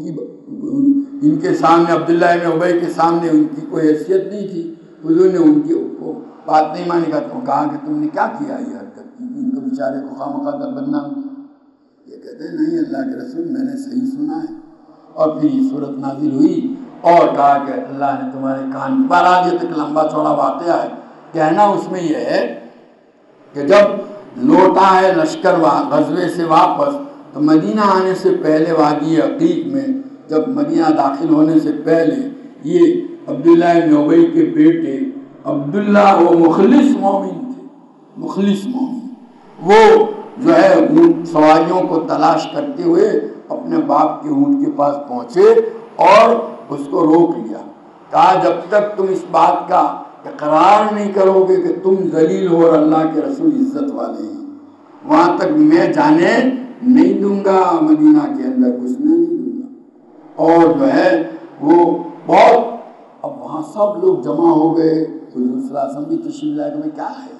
S1: ان کے سامنے، عبداللہ ابن ابی کے سامنے ان کی کوئی حیثیت نہیں تھی۔ حضور نے ان کی بات نہیں مانی، کہا کہ تم نے کیا کیا یہ حرکت کی، ان کو بیچارے کو خواہ مخواہ بدنام کیا۔ یہ کہتے ہیں نہیں اللہ کے رسول میں نے صحیح سنا ہے۔ اور پھر یہ صورت نازل ہوئی اور کہا کہ اللہ نے تمہارے کان، بہرحال یہ تک لمبا چوڑا واقعہ ہے۔ کہنا اس میں یہ ہے کہ جب لوٹا ہے لشکر غزوے سے واپس، تو مدینہ آنے سے پہلے وادی عقیق میں، جب مدینہ داخل ہونے سے پہلے، یہ عبداللہ ابن ابی کے بیٹے عبداللہ وہ مخلص مومن تھے، مخلص مومن، وہ جو ہے اونٹ سواریوں کو تلاش کرتے ہوئے اپنے باپ کے اونٹ کے پاس پہنچے اور اس کو روک لیا۔ کہا جب تک تم اس بات کا اقرار نہیں کرو گے کہ تم ذلیل ہو اور اللہ کے رسول عزت والے ہیں، وہاں تک میں جانے نہیں دوں گا، مدینہ کے اندر گھسنے نہیں دوں گا۔ اور جو ہے وہ بہت، اب وہاں سب لوگ جمع ہو گئے، حضور صلی اللہ علیہ وسلم بھی تشریف لائے کہ میں کیا ہے؟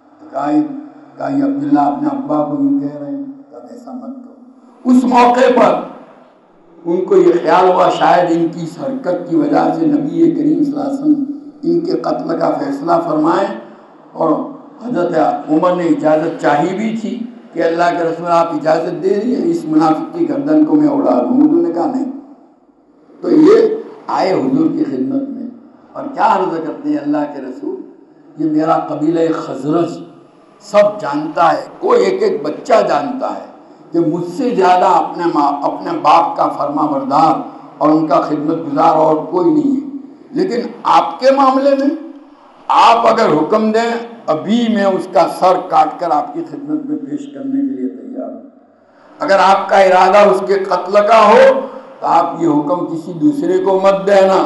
S1: کہا یہ عبداللہ اپنے ابا کو یوں کہہ رہے ہیں، تب ایسا مت کرو۔ اس موقع پر ان کو یہ خیال ہوا شاید ان کی اس حرکت کی وجہ سے نبی کریم صلی اللہ علیہ وسلم ان کے قتل کا فیصلہ فرمائیں، اور حضرت عمر نے اجازت چاہی بھی تھی کہ اللہ کے رسول آپ اجازت دے رہی ہیں اس منافق کی گردن کو میں اڑا لوں، انہوں نے کہا نہیں۔ تو یہ آئے حضور کی خدمت میں اور کیا عرض کرتے ہیں اللہ کے رسول، یہ میرا قبیلہ خزرج سب جانتا ہے، کوئی ایک ایک بچہ جانتا ہے کہ مجھ سے زیادہ اپنے باپ کا فرما بردار اور ان کا خدمت گزار اور کوئی نہیں ہے، لیکن آپ کے معاملے میں آپ اگر حکم دیں ابھی میں اس کا سر کاٹ کر آپ کی خدمت میں پیش کرنے کے لیے تیار ہوں۔ اگر آپ کا ارادہ اس کے قتل کا ہو تو آپ یہ حکم کسی دوسرے کو مت دینا،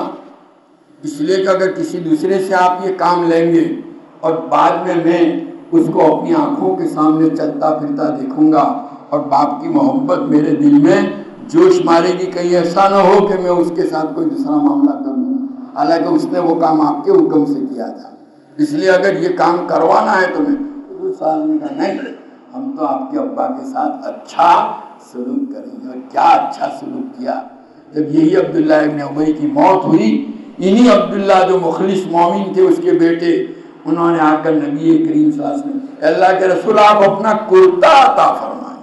S1: اس لیے کہ اگر کسی دوسرے سے آپ یہ کام لیں گے اور بعد میں اس کو اپنی آنکھوں کے سامنے چلتا پھرتا دیکھوں گا اور باپ کی محبت میرے دل میں جوش مارے گی، کہیں ایسا نہ ہو کہ میں اس کے ساتھ کوئی دوسرا معاملہ کر لوں، حالانکہ اس نے وہ کام آپ کے حکم سے کیا تھا، اس لیے اگر یہ کام کروانا ہے تو میں صاحب نے کہا نہیں، ہم تو آپ کے ابا کے ساتھ اچھا سلوک کریں گے۔ اور کیا اچھا سلوک کیا، جب یہی عبداللہ ابن ابی کی موت ہوئی، انہی عبداللہ جو مخلص مومن تھے اس کے بیٹے، انہوں نے آ کر نبی کریم صلی اللہ علیہ وسلم، اللہ کے رسول آپ اپنا کرتا عطا فرمائیں،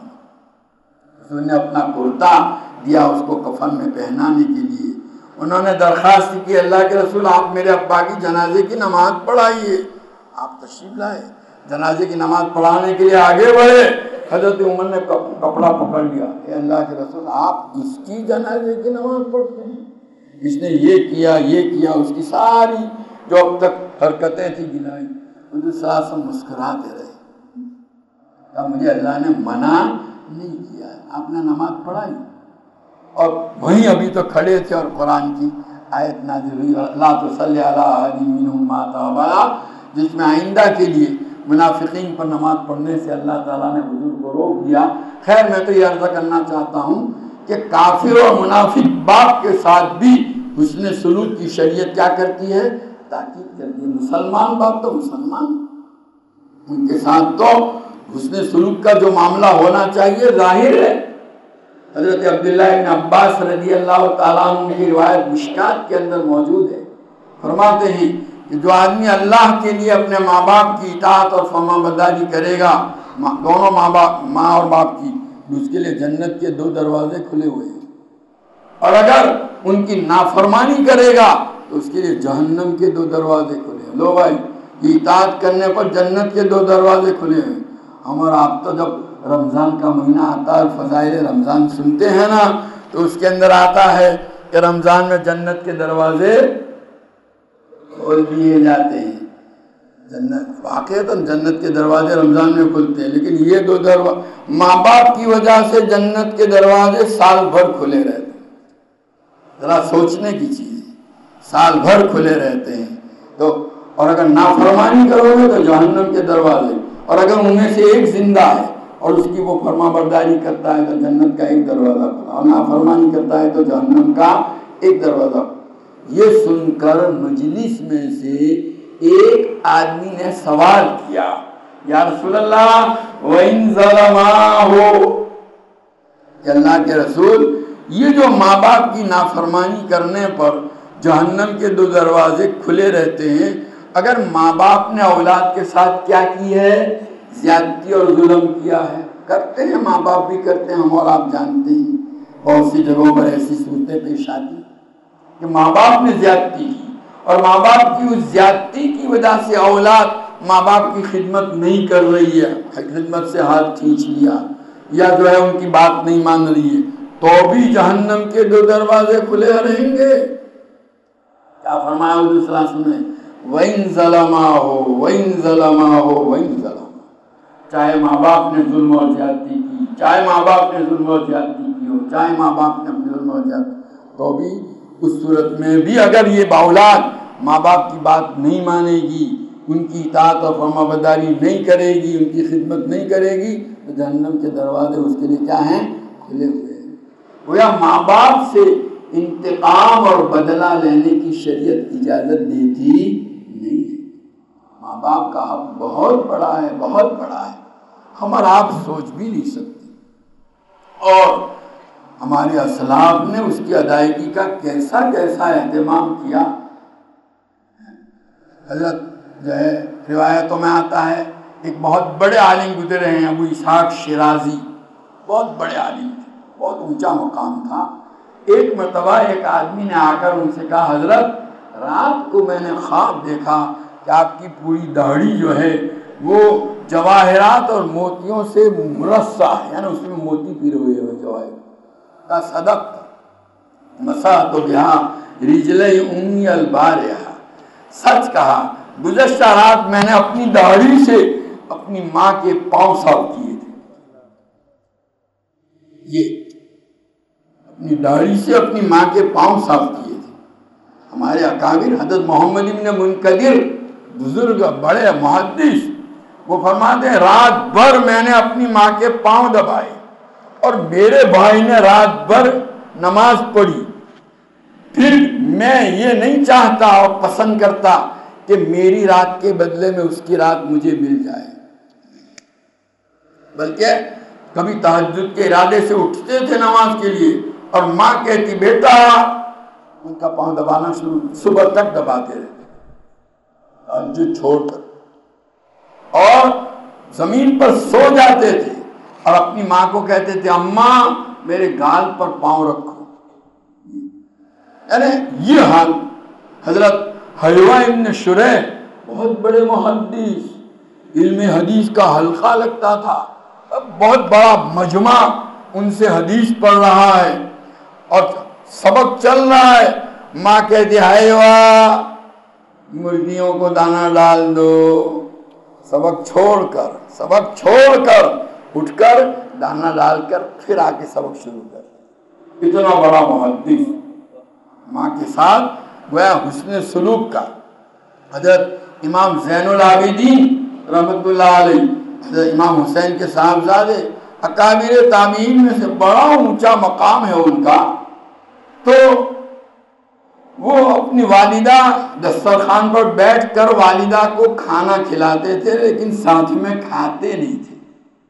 S1: انہوں نے اپنا کرتا دیا اس کو کفن میں پہنانے کے لیے۔ انہوں نے درخواست کی اللہ کے رسول آپ میرے ابا کی جنازے کی نماز پڑھائیے، آپ تشریف لائے، جنازے کی نماز پڑھانے کے لیے آگے بڑھے، حضرت عمر نے کپڑا پکڑ لیا، اے اللہ کے رسول آپ اس کی جنازے کی نماز پڑھتے ہیں، اس نے یہ کیا اس کی ساری جو اب تک حرکتیں تھی گنائی۔ حضور صلی اللہ علیہ وسلم مسکراتے رہے، کہا مجھے اللہ نے منع نہیں کیا ہے، آپ نے نماز پڑھائی، اور وہیں ابھی تو کھڑے تھے اور قرآن کی آیت نازل ہوئی، لا تصلی علی احد منہم مات ابدا، جس میں آئندہ کے لیے منافقین پر نماز پڑھنے سے اللہ تعالیٰ نے حضور کو روک دیا۔ خیر میں تو یہ عرض کرنا چاہتا ہوں کہ کافر اور منافق باپ کے ساتھ بھی حسن سلوک کی شریعت کیا کرتی ہے، تاکید کرتی ہے۔ مسلمان باپ تو مسلمان، ان کے ساتھ تو حسن سلوک کا جو معاملہ ہونا چاہیے ظاہر ہے۔ حضرت عبداللہ ابن عباس رضی اللہ تعالیٰ عنہ کی روایت مشکات کے اندر موجود ہے، فرماتے ہیں کہ جو آدمی اللہ کے لیے اپنے ماں باپ کی اطاعت اور فرما برداری کرے گا، دونوں ماں اور باپ کی، اس کے لیے جنت کے 2 دروازے کھلے ہوئے ہیں، اور اگر ان کی نافرمانی کرے گا تو اس کے لیے جہنم کے 2 دروازے کھلے ہیں۔ لو بھائی، یہ اطاعت کرنے پر جنت کے 2 دروازے کھلے ہیں۔ ہم اور آپ تو جب رمضان کا مہینہ آتا ہے، فضائل رمضان سنتے ہیں نا، تو اس کے اندر آتا ہے کہ رمضان میں جنت کے دروازے کھول دیے جاتے ہیں۔ جنت واقعتاً جنت کے دروازے رمضان میں کھلتے ہیں، لیکن یہ 2 دروازے ماں باپ کی وجہ سے جنت کے دروازے سال بھر کھلے رہتے ہیں۔ ذرا سوچنے کی چیز ہے، سال بھر کھلے رہتے ہیں۔ تو اور اگر نافرمانی کرو گے تو جہنم کے دروازے، اور اگر ان میں سے ایک زندہ ہے اور اس کی وہ فرما برداری کرتا ہے تو جنت کا 1 دروازہ کھلا، اور نافرمانی کرتا ہے تو جہنم کا 1 دروازہ۔ یہ سن کر مجلس میں سے ایک آدمی نے سوال کیا، یا رسول اللہ وَإِن ظَلَمَاهُ، کہ اللہ کے رسول یہ جو ماں باپ کی نافرمانی کرنے پر جہنم کے 2 دروازے کھلے رہتے ہیں، اگر ماں باپ نے اولاد کے ساتھ کیا کی ہے، زیادتی اور ظلم کیا ہے، کرتے ہیں ماں باپ بھی کرتے ہیں، ہم اور آپ جانتے ہیں بہت سی جگہوں پر ایسی صورتیں پیش آتی کہ ماں باپ نے زیادتی کی، اور ماں باپ کی اس زیادتی کی وجہ سے اولاد ماں باپ کی خدمت نہیں کر رہی ہے، خدمت سے ہاتھ کھینچ لیا، یا جو ہے ان کی بات نہیں مان رہی ہے، تو بھی جہنم کے 2 دروازے کھلے رہیں گے۔ کیا فرمایا حضور صلی اللہ علیہ وسلم نے، وَإِن ظَلَمَاهُ وَإِن ظَلَمَاهُ وَإِن ظَلَمَاهُ، چاہے ماں باپ نے ظلم اور زیادتی کی، چاہے ماں باپ نے ظلم اور زیادتی کی ہو، چاہے ماں باپ نے اپنے ظلم اور زیادتی، تو بھی اس صورت میں بھی اگر یہ باولاد ماں باپ کی بات نہیں مانے گی، ان کی اطاعت اور فرما برداری نہیں کرے گی، ان کی خدمت نہیں کرے گی، تو جہنم کے دروازے اس کے لیے کیا ہیں، کھلے ہوئے ہیں۔ گویا ماں باپ سے انتقام اور بدلہ لینے کی شریعت اجازت دیتی نہیں ہے۔ ماں باپ کا حق بہت بڑا ہے، بہت بڑا ہے، ہم اور آپ سوچ بھی نہیں سکتے، اور ہمارے اسلاف نے اس کی ادائیگی کا کیسا اہتمام کیا۔ حضرت جو ہے روایتوں میں آتا ہے، ایک بہت بڑے عالم گزرے ہیں، ابو اسحاق شیرازی، بہت بڑے عالم تھے، بہت اونچا مقام تھا۔ ایک مرتبہ ایک آدمی نے آ کر ان سے کہا، حضرت رات کو میں نے خواب دیکھا کہ آپ کی پوری داڑھی جو ہے وہ جواہرات اور موتیوں سے مرصع ہے، یعنی اس میں موتی پھرے ہوئے ہیں جواہر کا۔ صدق مسحت بہا رجلی امی البارحہ، سچ کہا گزشتہ رات میں نے اپنی داڑھی سے اپنی ماں کے پاؤں صاف کیے تھے۔ یہ اپنی داڑھی سے اپنی ماں کے پاؤں صاف کیے تھے. ہمارے اکابر حضرت محمد ابن منکدر بزرگ بڑے محدث وہ فرماتے ہیں رات بھر میں نے اپنی ماں کے پاؤں دبائے اور میرے بھائی نے رات بھر نماز پڑھی. پھر میں یہ نہیں چاہتا اور پسند کرتا کہ میری رات کے بدلے میں اس کی رات مجھے مل جائے، بلکہ کبھی تہجد کے ارادے سے اٹھتے تھے نماز کے لیے اور ماں کہتی بیٹا، ان کا پاؤں دبانا شروع، صبح تک دباتے رہتے تہجد چھوڑ کر، اور زمین پر سو جاتے تھے اور اپنی ماں کو کہتے تھے اماں میرے گال پر پاؤں رکھو. یعنی یہ حال حضرت حیوہ ابن شریح بہت بڑے محدث، علم حدیث کا حلقہ لگتا تھا، بہت بڑا مجمع ان سے حدیث پڑھ رہا ہے اور سبق چل رہا ہے. ماں کہتی حیوہ مرغیوں کو دانا ڈال دو. سبق چھوڑ کر اٹھ کر دانا ڈال کر پھر آ کے سبق شروع کر. اتنا بڑا محدث ماں کے ساتھ گویا حسن سلوک کا. حضرت امام زین العابدین رحمت اللہ علیہ، حضرت امام حسین کے صاحبزادے، اکابر تابعین میں سے بڑا اونچا مقام ہے ان کا. تو وہ اپنی والدہ دسترخوان پر بیٹھ کر والدہ کو کھانا کھلاتے تھے لیکن ساتھ میں کھاتے نہیں تھے.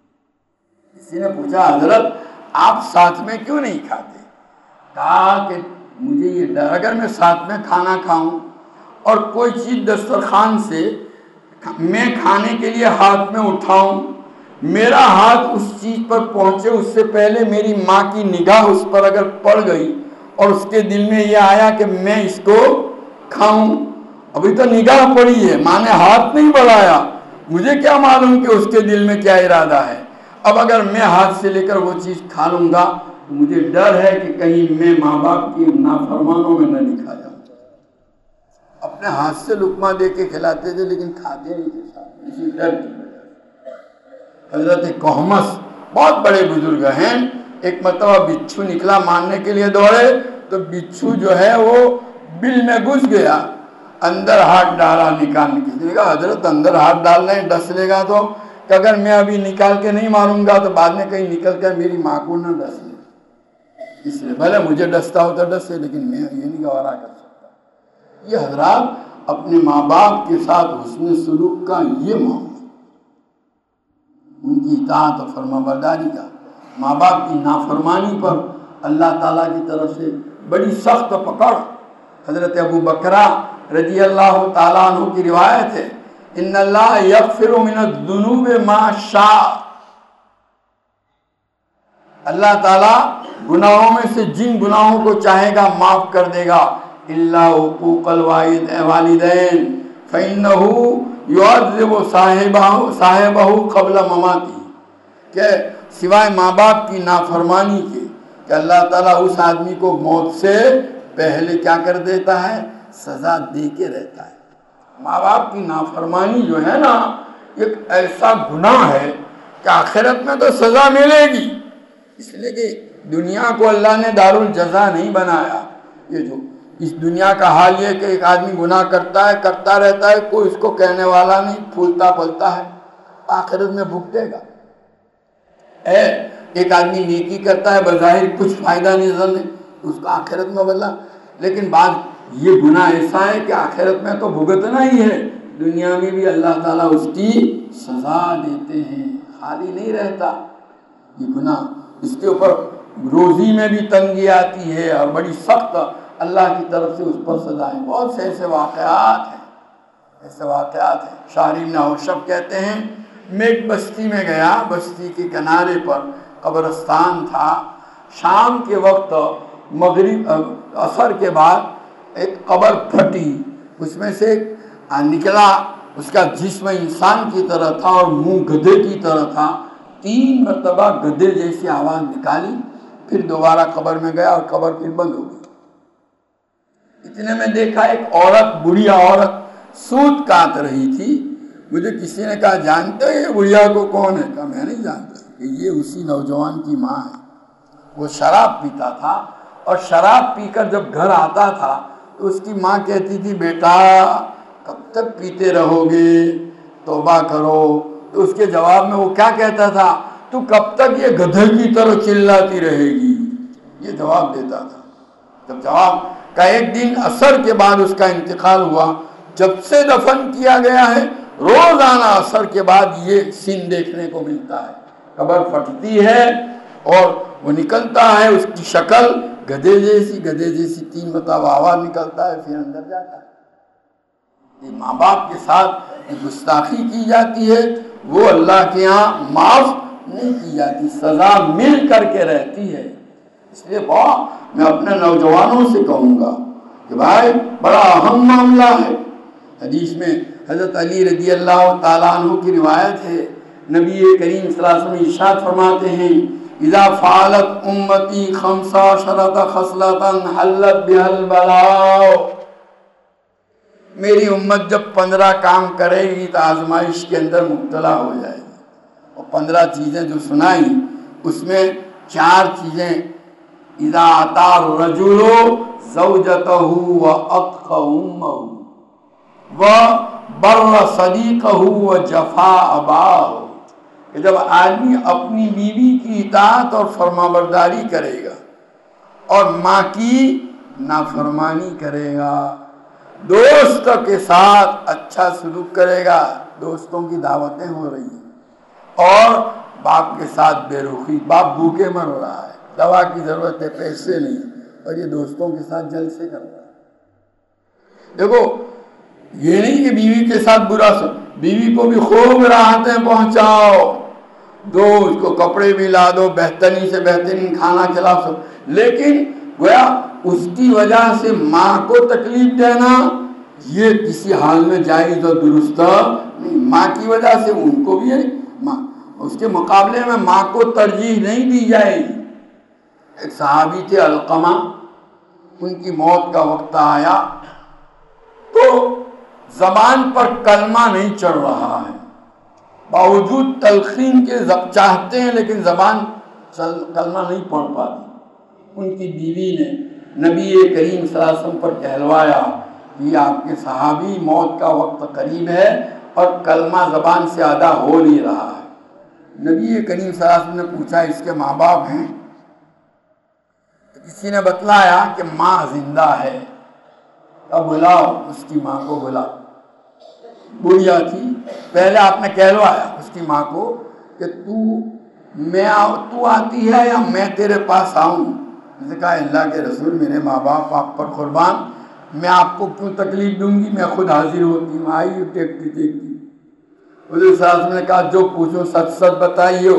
S1: کسی نے پوچھا حضرت آپ ساتھ میں کیوں نہیں کھاتے؟ کہا کہ مجھے یہ ڈر اگر میں ساتھ میں کھانا کھاؤں اور کوئی چیز دسترخوان سے میں کھانے کے لیے ہاتھ میں اٹھاؤں، میرا ہاتھ اس چیز پر پہنچے اس سے پہلے میری ماں کی نگاہ اس پر اگر پڑ گئی اور اس کے دل میں یہ آیا کہ میں اس کو کھاؤں، ابھی تو نگاہ پڑی ہے، ماں نے ہاتھ نہیں بڑھایا، مجھے کیا معلوم کہ اس کے دل میں کیا ارادہ ہے. اب اگر میں ہاتھ سے لے کر وہ چیز کھا لوں گا تو مجھے ڈر ہے کہ کہیں میں ماں باپ کی نافرمانوں میں نہ لکھا جاؤں. اپنے ہاتھ سے لقمہ دے کے کھلاتے تھے لیکن کھاتے نہیں تھے ساتھ، اسی ڈر کی وجہ سے. حضرت قہمس بہت بڑے بزرگ ہیں، ایک مرتبہ بچھو نکلا مارنے کے لیے دوڑے تو بچھو جو ہے وہ بل میں گھس گیا، اندر ہاتھ ڈالا نکالنے کے لیے. کہا حضرت اندر ہاتھ ڈال رہے ہیں ڈس لے گا تو، کہ اگر میں ابھی نکال کے نہیں ماروں گا تو بعد میں کہیں نکل کر میری ماں کو نہ ڈس لے، اس لیے بھلے مجھے ڈستا ہو تو ڈسے لیکن میں یہ نہیں گوارا کر سکتا. یہ حضرات اپنے ماں باپ کے ساتھ حسن سلوک کا یہ معاملہ، ان کی اطاعت و فرما برداری کا. ماں باپ کی نافرمانی پر اللہ تعالیٰ کی طرف سے بڑی سخت پکڑ. حضرت ابو بکرہ رضی اللہ تعالیٰ عنہ کی روایت ہے ان اللہ یغفر من الذنوب ما شاء، اللہ تعالیٰ گناہوں میں سے جن گناہوں کو چاہے گا معاف کر دے گا، الا حقوق الوالدین فإنہ یعذب صاحبہ قبل مماتہ، کہ سوائے ماں باپ کی نافرمانی کے کہ اللہ تعالیٰ اس آدمی کو موت سے پہلے کیا کر دیتا ہے، سزا دے کے رہتا ہے. ماں باپ کی نافرمانی جو ہے نا ایک ایسا گناہ ہے کہ آخرت میں تو سزا ملے گی، اس لیے کہ دنیا کو اللہ نے دار الجزا نہیں بنایا. یہ جو اس دنیا کا حال یہ کہ ایک آدمی گناہ کرتا ہے کرتا رہتا ہے، کوئی اس کو کہنے والا نہیں، پھولتا پھلتا ہے، آخرت میں بھگتے گا. ایک آدمی نیکی کرتا ہے بظاہر کچھ فائدہ نظر نہیں، اس کا آخرت میں بدلا، لیکن بعد یہ گناہ ایسا ہے کہ آخرت میں تو بھگتنا ہی ہے، دنیا میں بھی اللہ تعالیٰ اس کی سزا دیتے ہیں، خالی نہیں رہتا یہ گناہ. اس کے اوپر روزی میں بھی تنگی آتی ہے اور بڑی سخت اللہ کی طرف سے اس پر سزا ہے. بہت سے ایسے واقعات ہیں. شاعر ابن حوشب کہتے ہیں میں ایک بستی میں گیا، بستی کے کنارے پر قبرستان تھا. شام کے وقت مغرب عصر کے بعد ایک قبر پھٹی، اس میں سے نکلا، اس کا جسم انسان کی طرح تھا اور منہ گدھے کی طرح تھا. 3 مرتبہ گدھے جیسی آواز نکالی، پھر دوبارہ قبر میں گیا اور قبر پھر بند ہو گئی. اتنے میں دیکھا ایک عورت، بڑھیا عورت سوت کاٹ رہی تھی. مجھے کسی نے کہا جانتے ہو یہ بڑھیا کو کون ہے؟ کہا میں نہیں جانتا، کہ یہ اسی نوجوان کی ماں ہے. وہ شراب پیتا تھا اور شراب پی کر جب گھر آتا تھا تو اس کی ماں کہتی تھی بیٹا کب تک پیتے رہو گے، توبہ کرو۔ تو اس کے جواب میں وہ کیا کہتا تھا، تو کب تک یہ گدھے کی طرح چلاتی رہے گی، یہ جواب دیتا تھا۔ جب جواب کا ایک دن عصر کے بعد اس کا انتقال ہوا، جب سے دفن کیا گیا ہے روزانہ عصر کے بعد یہ سین دیکھنے کو ملتا ہے، قبر پھٹتی ہے اور وہ نکلتا ہے، اس کی شکل گدھے جیسی 3 مرتبہ آواز نکلتا ہے، پھر اندر جاتا ہے۔ یہ ماں باپ کے ساتھ گستاخی کی جاتی ہے، وہ اللہ کے ہاں معاف نہیں کی جاتی، سزا مل کر کے رہتی ہے۔ اس لیے میں اپنے نوجوانوں سے کہوں گا کہ بھائی بڑا اہم معاملہ ہے۔ حدیث میں حضرت علی رضی اللہ تعالیٰ عنہ کی روایت ہے، نبی کریم صلی اللہ علیہ وسلم ارشاد فرماتے ہیں اذا فعلت امتی 15 خصلۃ حلت بها البلاء، میری امت جب 15 کام کرے گی تو آزمائش کے اندر مبتلا ہو جائے گی۔ اور 15 چیزیں جو سنائیں اس میں 4 چیزیں، اذا اطاع الرجل زوجته واتقى امه وبر صديقه وجفا اباه، کہ جب آدمی اپنی بیوی کی اطاعت اور فرمانبرداری کرے گا اور ماں کی نافرمانی کرے گا، دوستوں کے ساتھ اچھا سلوک کرے گا، دوستوں کی دعوتیں ہو رہی ہیں، اور باپ کے ساتھ بے رخی، باپ بھوکے مر رہا ہے، دوا کی ضرورت ہے، پیسے نہیں، اور یہ دوستوں کے ساتھ جلسے کر رہا ہے۔ دیکھو یہ نہیں کہ بیوی کے ساتھ برا بیوی کو بھی خوب راحتیں پہنچاؤ، دو اس کو کپڑے بھی لا دو، بہترین سے بہترین کھانا کھلاؤ سب، لیکن گویا اس کی وجہ سے ماں کو تکلیف دینا یہ کسی حال میں جائز اور درست نہیں۔ ماں کی وجہ سے ان کو بھی اس کے مقابلے میں ماں کو ترجیح نہیں دی جائے گی۔ ایک صحابی تھے علقمہ، ان کی موت کا وقت آیا تو زبان پر کلمہ نہیں چڑھ رہا ہے، باوجود تلقین کے چاہتے ہیں لیکن زبان کلمہ نہیں پڑھ پاتی۔ ان کی بیوی نے نبی کریم صلی اللہ علیہ وسلم پر کہلوایا کہ آپ کے صحابی موت کا وقت قریب ہے اور کلمہ زبان سے ادا ہو نہیں رہا ہے۔ نبی کریم صلی اللہ علیہ وسلم نے پوچھا اس کے ماں باپ ہیں؟ تو کسی نے بتلایا کہ ماں زندہ ہے۔ اب بلاؤ اس کی ماں کو، بلاؤ۔ بڑھیا تھی، پہلے آپ نے کہلوایا اس کی ماں کو کہ تو آتی ہے یا میں تیرے پاس آؤں؟ اس نے کہا اللہ کے رسول میرے ماں باپ آپ پر قربان، میں آپ کو کیوں تکلیف دوں گی، میں خود حاضر ہوتی ہوں، آئی ٹیکتی ٹیکتی۔ حضور صلی اللہ علیہ وسلم نے کہا جو پوچھو سچ سچ بتائیو،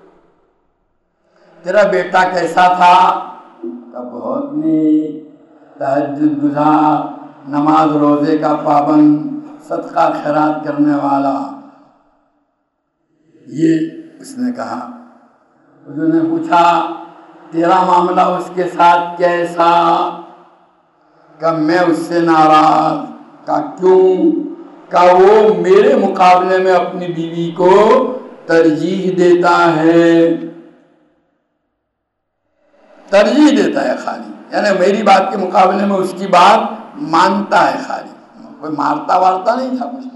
S1: تیرا بیٹا کیسا تھا؟ کہا بہت نیک، تہجد گزار، نماز روزے کا پابند، صدقہ خیرات کرنے والا۔ یہ اس نے کہا۔ حضور نے پوچھا تیرا معاملہ اس کے ساتھ کیسا؟ کہ میں اس سے ناراض۔ کہا کیوں؟ کہ وہ میرے مقابلے میں اپنی بیوی کو ترجیح دیتا ہے، ترجیح دیتا ہے خالی، یعنی میری بات کے مقابلے میں اس کی بات مانتا ہے خالی، کوئی مارتا وارتا نہیں تھا کچھ نہیں۔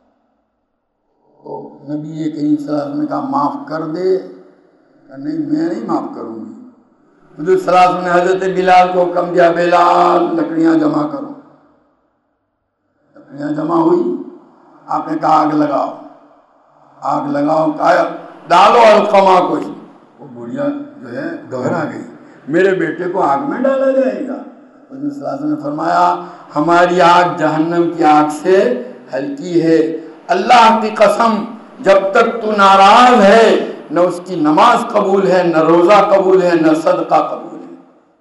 S1: تو نبی کریم صلی اللہ علیہ وسلم نے کہا معاف کر دے؟ کہ نہیں میں نہیں معاف کروں گی۔ حضور صلی اللہ علیہ وسلم نے حضرت بلال کو حکم دیا بلال لکڑیاں جمع کرو۔ لکڑیاں جمع ہوئی، آپ نے کہا آگ لگاؤ، آگ لگاؤ، کہا ڈالو علقمہ کو۔ وہ بڑھیا جو ہے گھبرا گئی، میرے بیٹے کو آگ میں ڈالا جائے گا؟ حضور صلی اللہ علیہ وسلم نے فرمایا ہماری آگ جہنم کی آگ سے ہلکی ہے، اللہ کی قسم جب تک تو ناراض ہے نہ اس کی نماز قبول ہے، نہ روزہ قبول ہے، نہ صدقہ قبول ہے۔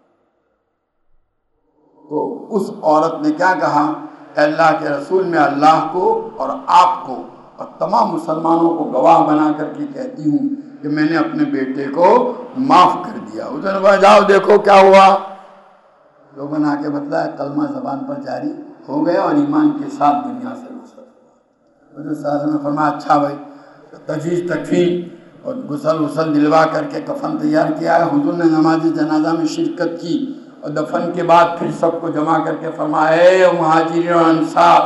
S1: تو اس عورت نے کیا کہا؟ اللہ کے رسول میں اللہ کو اور آپ کو اور تمام مسلمانوں کو گواہ بنا کر کے کہتی ہوں کہ میں نے اپنے بیٹے کو معاف کر دیا۔ اس نے کہا جاؤ دیکھو کیا ہوا، لوگوں نے آ کے بتلایا کلمہ زبان پر جاری ہو گیا اور ایمان کے ساتھ دنیا سے رخصت ہوا۔ حضور صلی اللہ علیہ وسلم نے فرمایا اچھا بھائی، تجہیز تکفین اور غسل دلوا کر کے کفن تیار کیا ہے۔ حضور نے نماز جنازہ میں شرکت کی اور دفن کے بعد پھر سب کو جمع کر کے فرمایا اے مہاجرین اور انصار،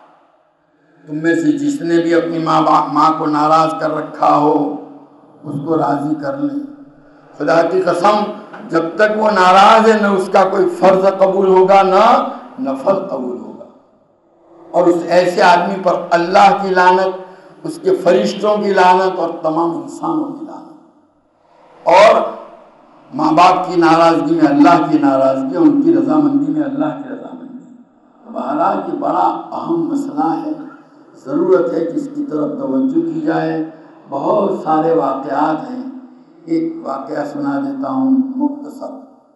S1: تم میں سے جس نے بھی اپنی ماں کو ناراض کر رکھا ہو اس کو راضی کر لیں۔ خدا کی قسم جب تک وہ ناراض ہے نہ اس کا کوئی فرض قبول ہوگا نہ نفل قبول ہوگا، اور اس ایسے آدمی پر اللہ کی لعنت، اس کے فرشتوں کی لعنت اور تمام انسانوں کی لعنت، اور ماں باپ کی ناراضگی میں اللہ کی ناراضگی، اور ان کی رضامندی میں اللہ کی رضامندی۔ بہرحال یہ بڑا اہم مسئلہ ہے، ضرورت ہے کہ اس کی طرف توجہ کی جائے۔ بہت سارے واقعات ہیں، ایک واقعہ سنا دیتا ہوں مختصر۔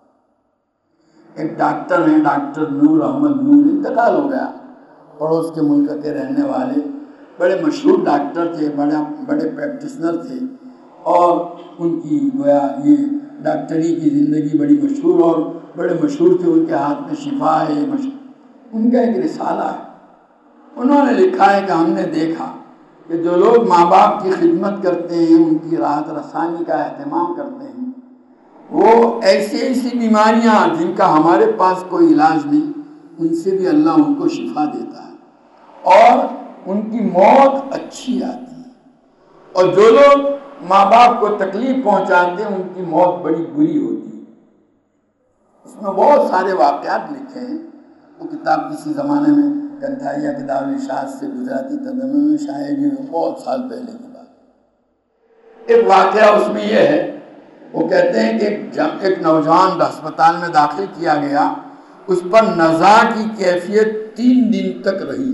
S1: ایک ڈاکٹر ہیں، ڈاکٹر نور احمد نور، انتقال ہو گیا، پڑوس کے ملک کے رہنے والے، بڑے مشہور ڈاکٹر تھے، بڑے پریکٹیشنر تھے، اور ان کی گویا یہ ڈاکٹری کی زندگی بڑی مشہور، اور بڑے مشہور تھے، ان کے ہاتھ میں شفا ہے ان کا ایک رسالہ ہے۔ انہوں نے لکھا ہے کہ ہم نے دیکھا کہ جو لوگ ماں باپ کی خدمت کرتے ہیں، ان کی راحت رسانی کا اہتمام کرتے ہیں، وہ ایسی بیماریاں جن کا ہمارے پاس کوئی علاج نہیں، ان سے بھی اللہ ان کو شفا دیتا ہے، اور ان کی موت اچھی آتی ہے۔ اور جو لوگ ماں باپ کو تکلیف پہنچاتے ہیں، ان کی موت بڑی بری ہوتی ہے۔ اس میں بہت سارے واقعات لکھے ہیں، وہ کتاب کسی زمانے میں کنتھائیہ کتاب ارشاد سے گجراتی ترجمے میں شائع ہوئی، بہت سال پہلے کی بات۔ ایک واقعہ اس میں یہ ہے، وہ کہتے ہیں کہ ایک نوجوان ہسپتال میں داخل کیا گیا، اس پر نزا کی کیفیت 3 دن تک رہی،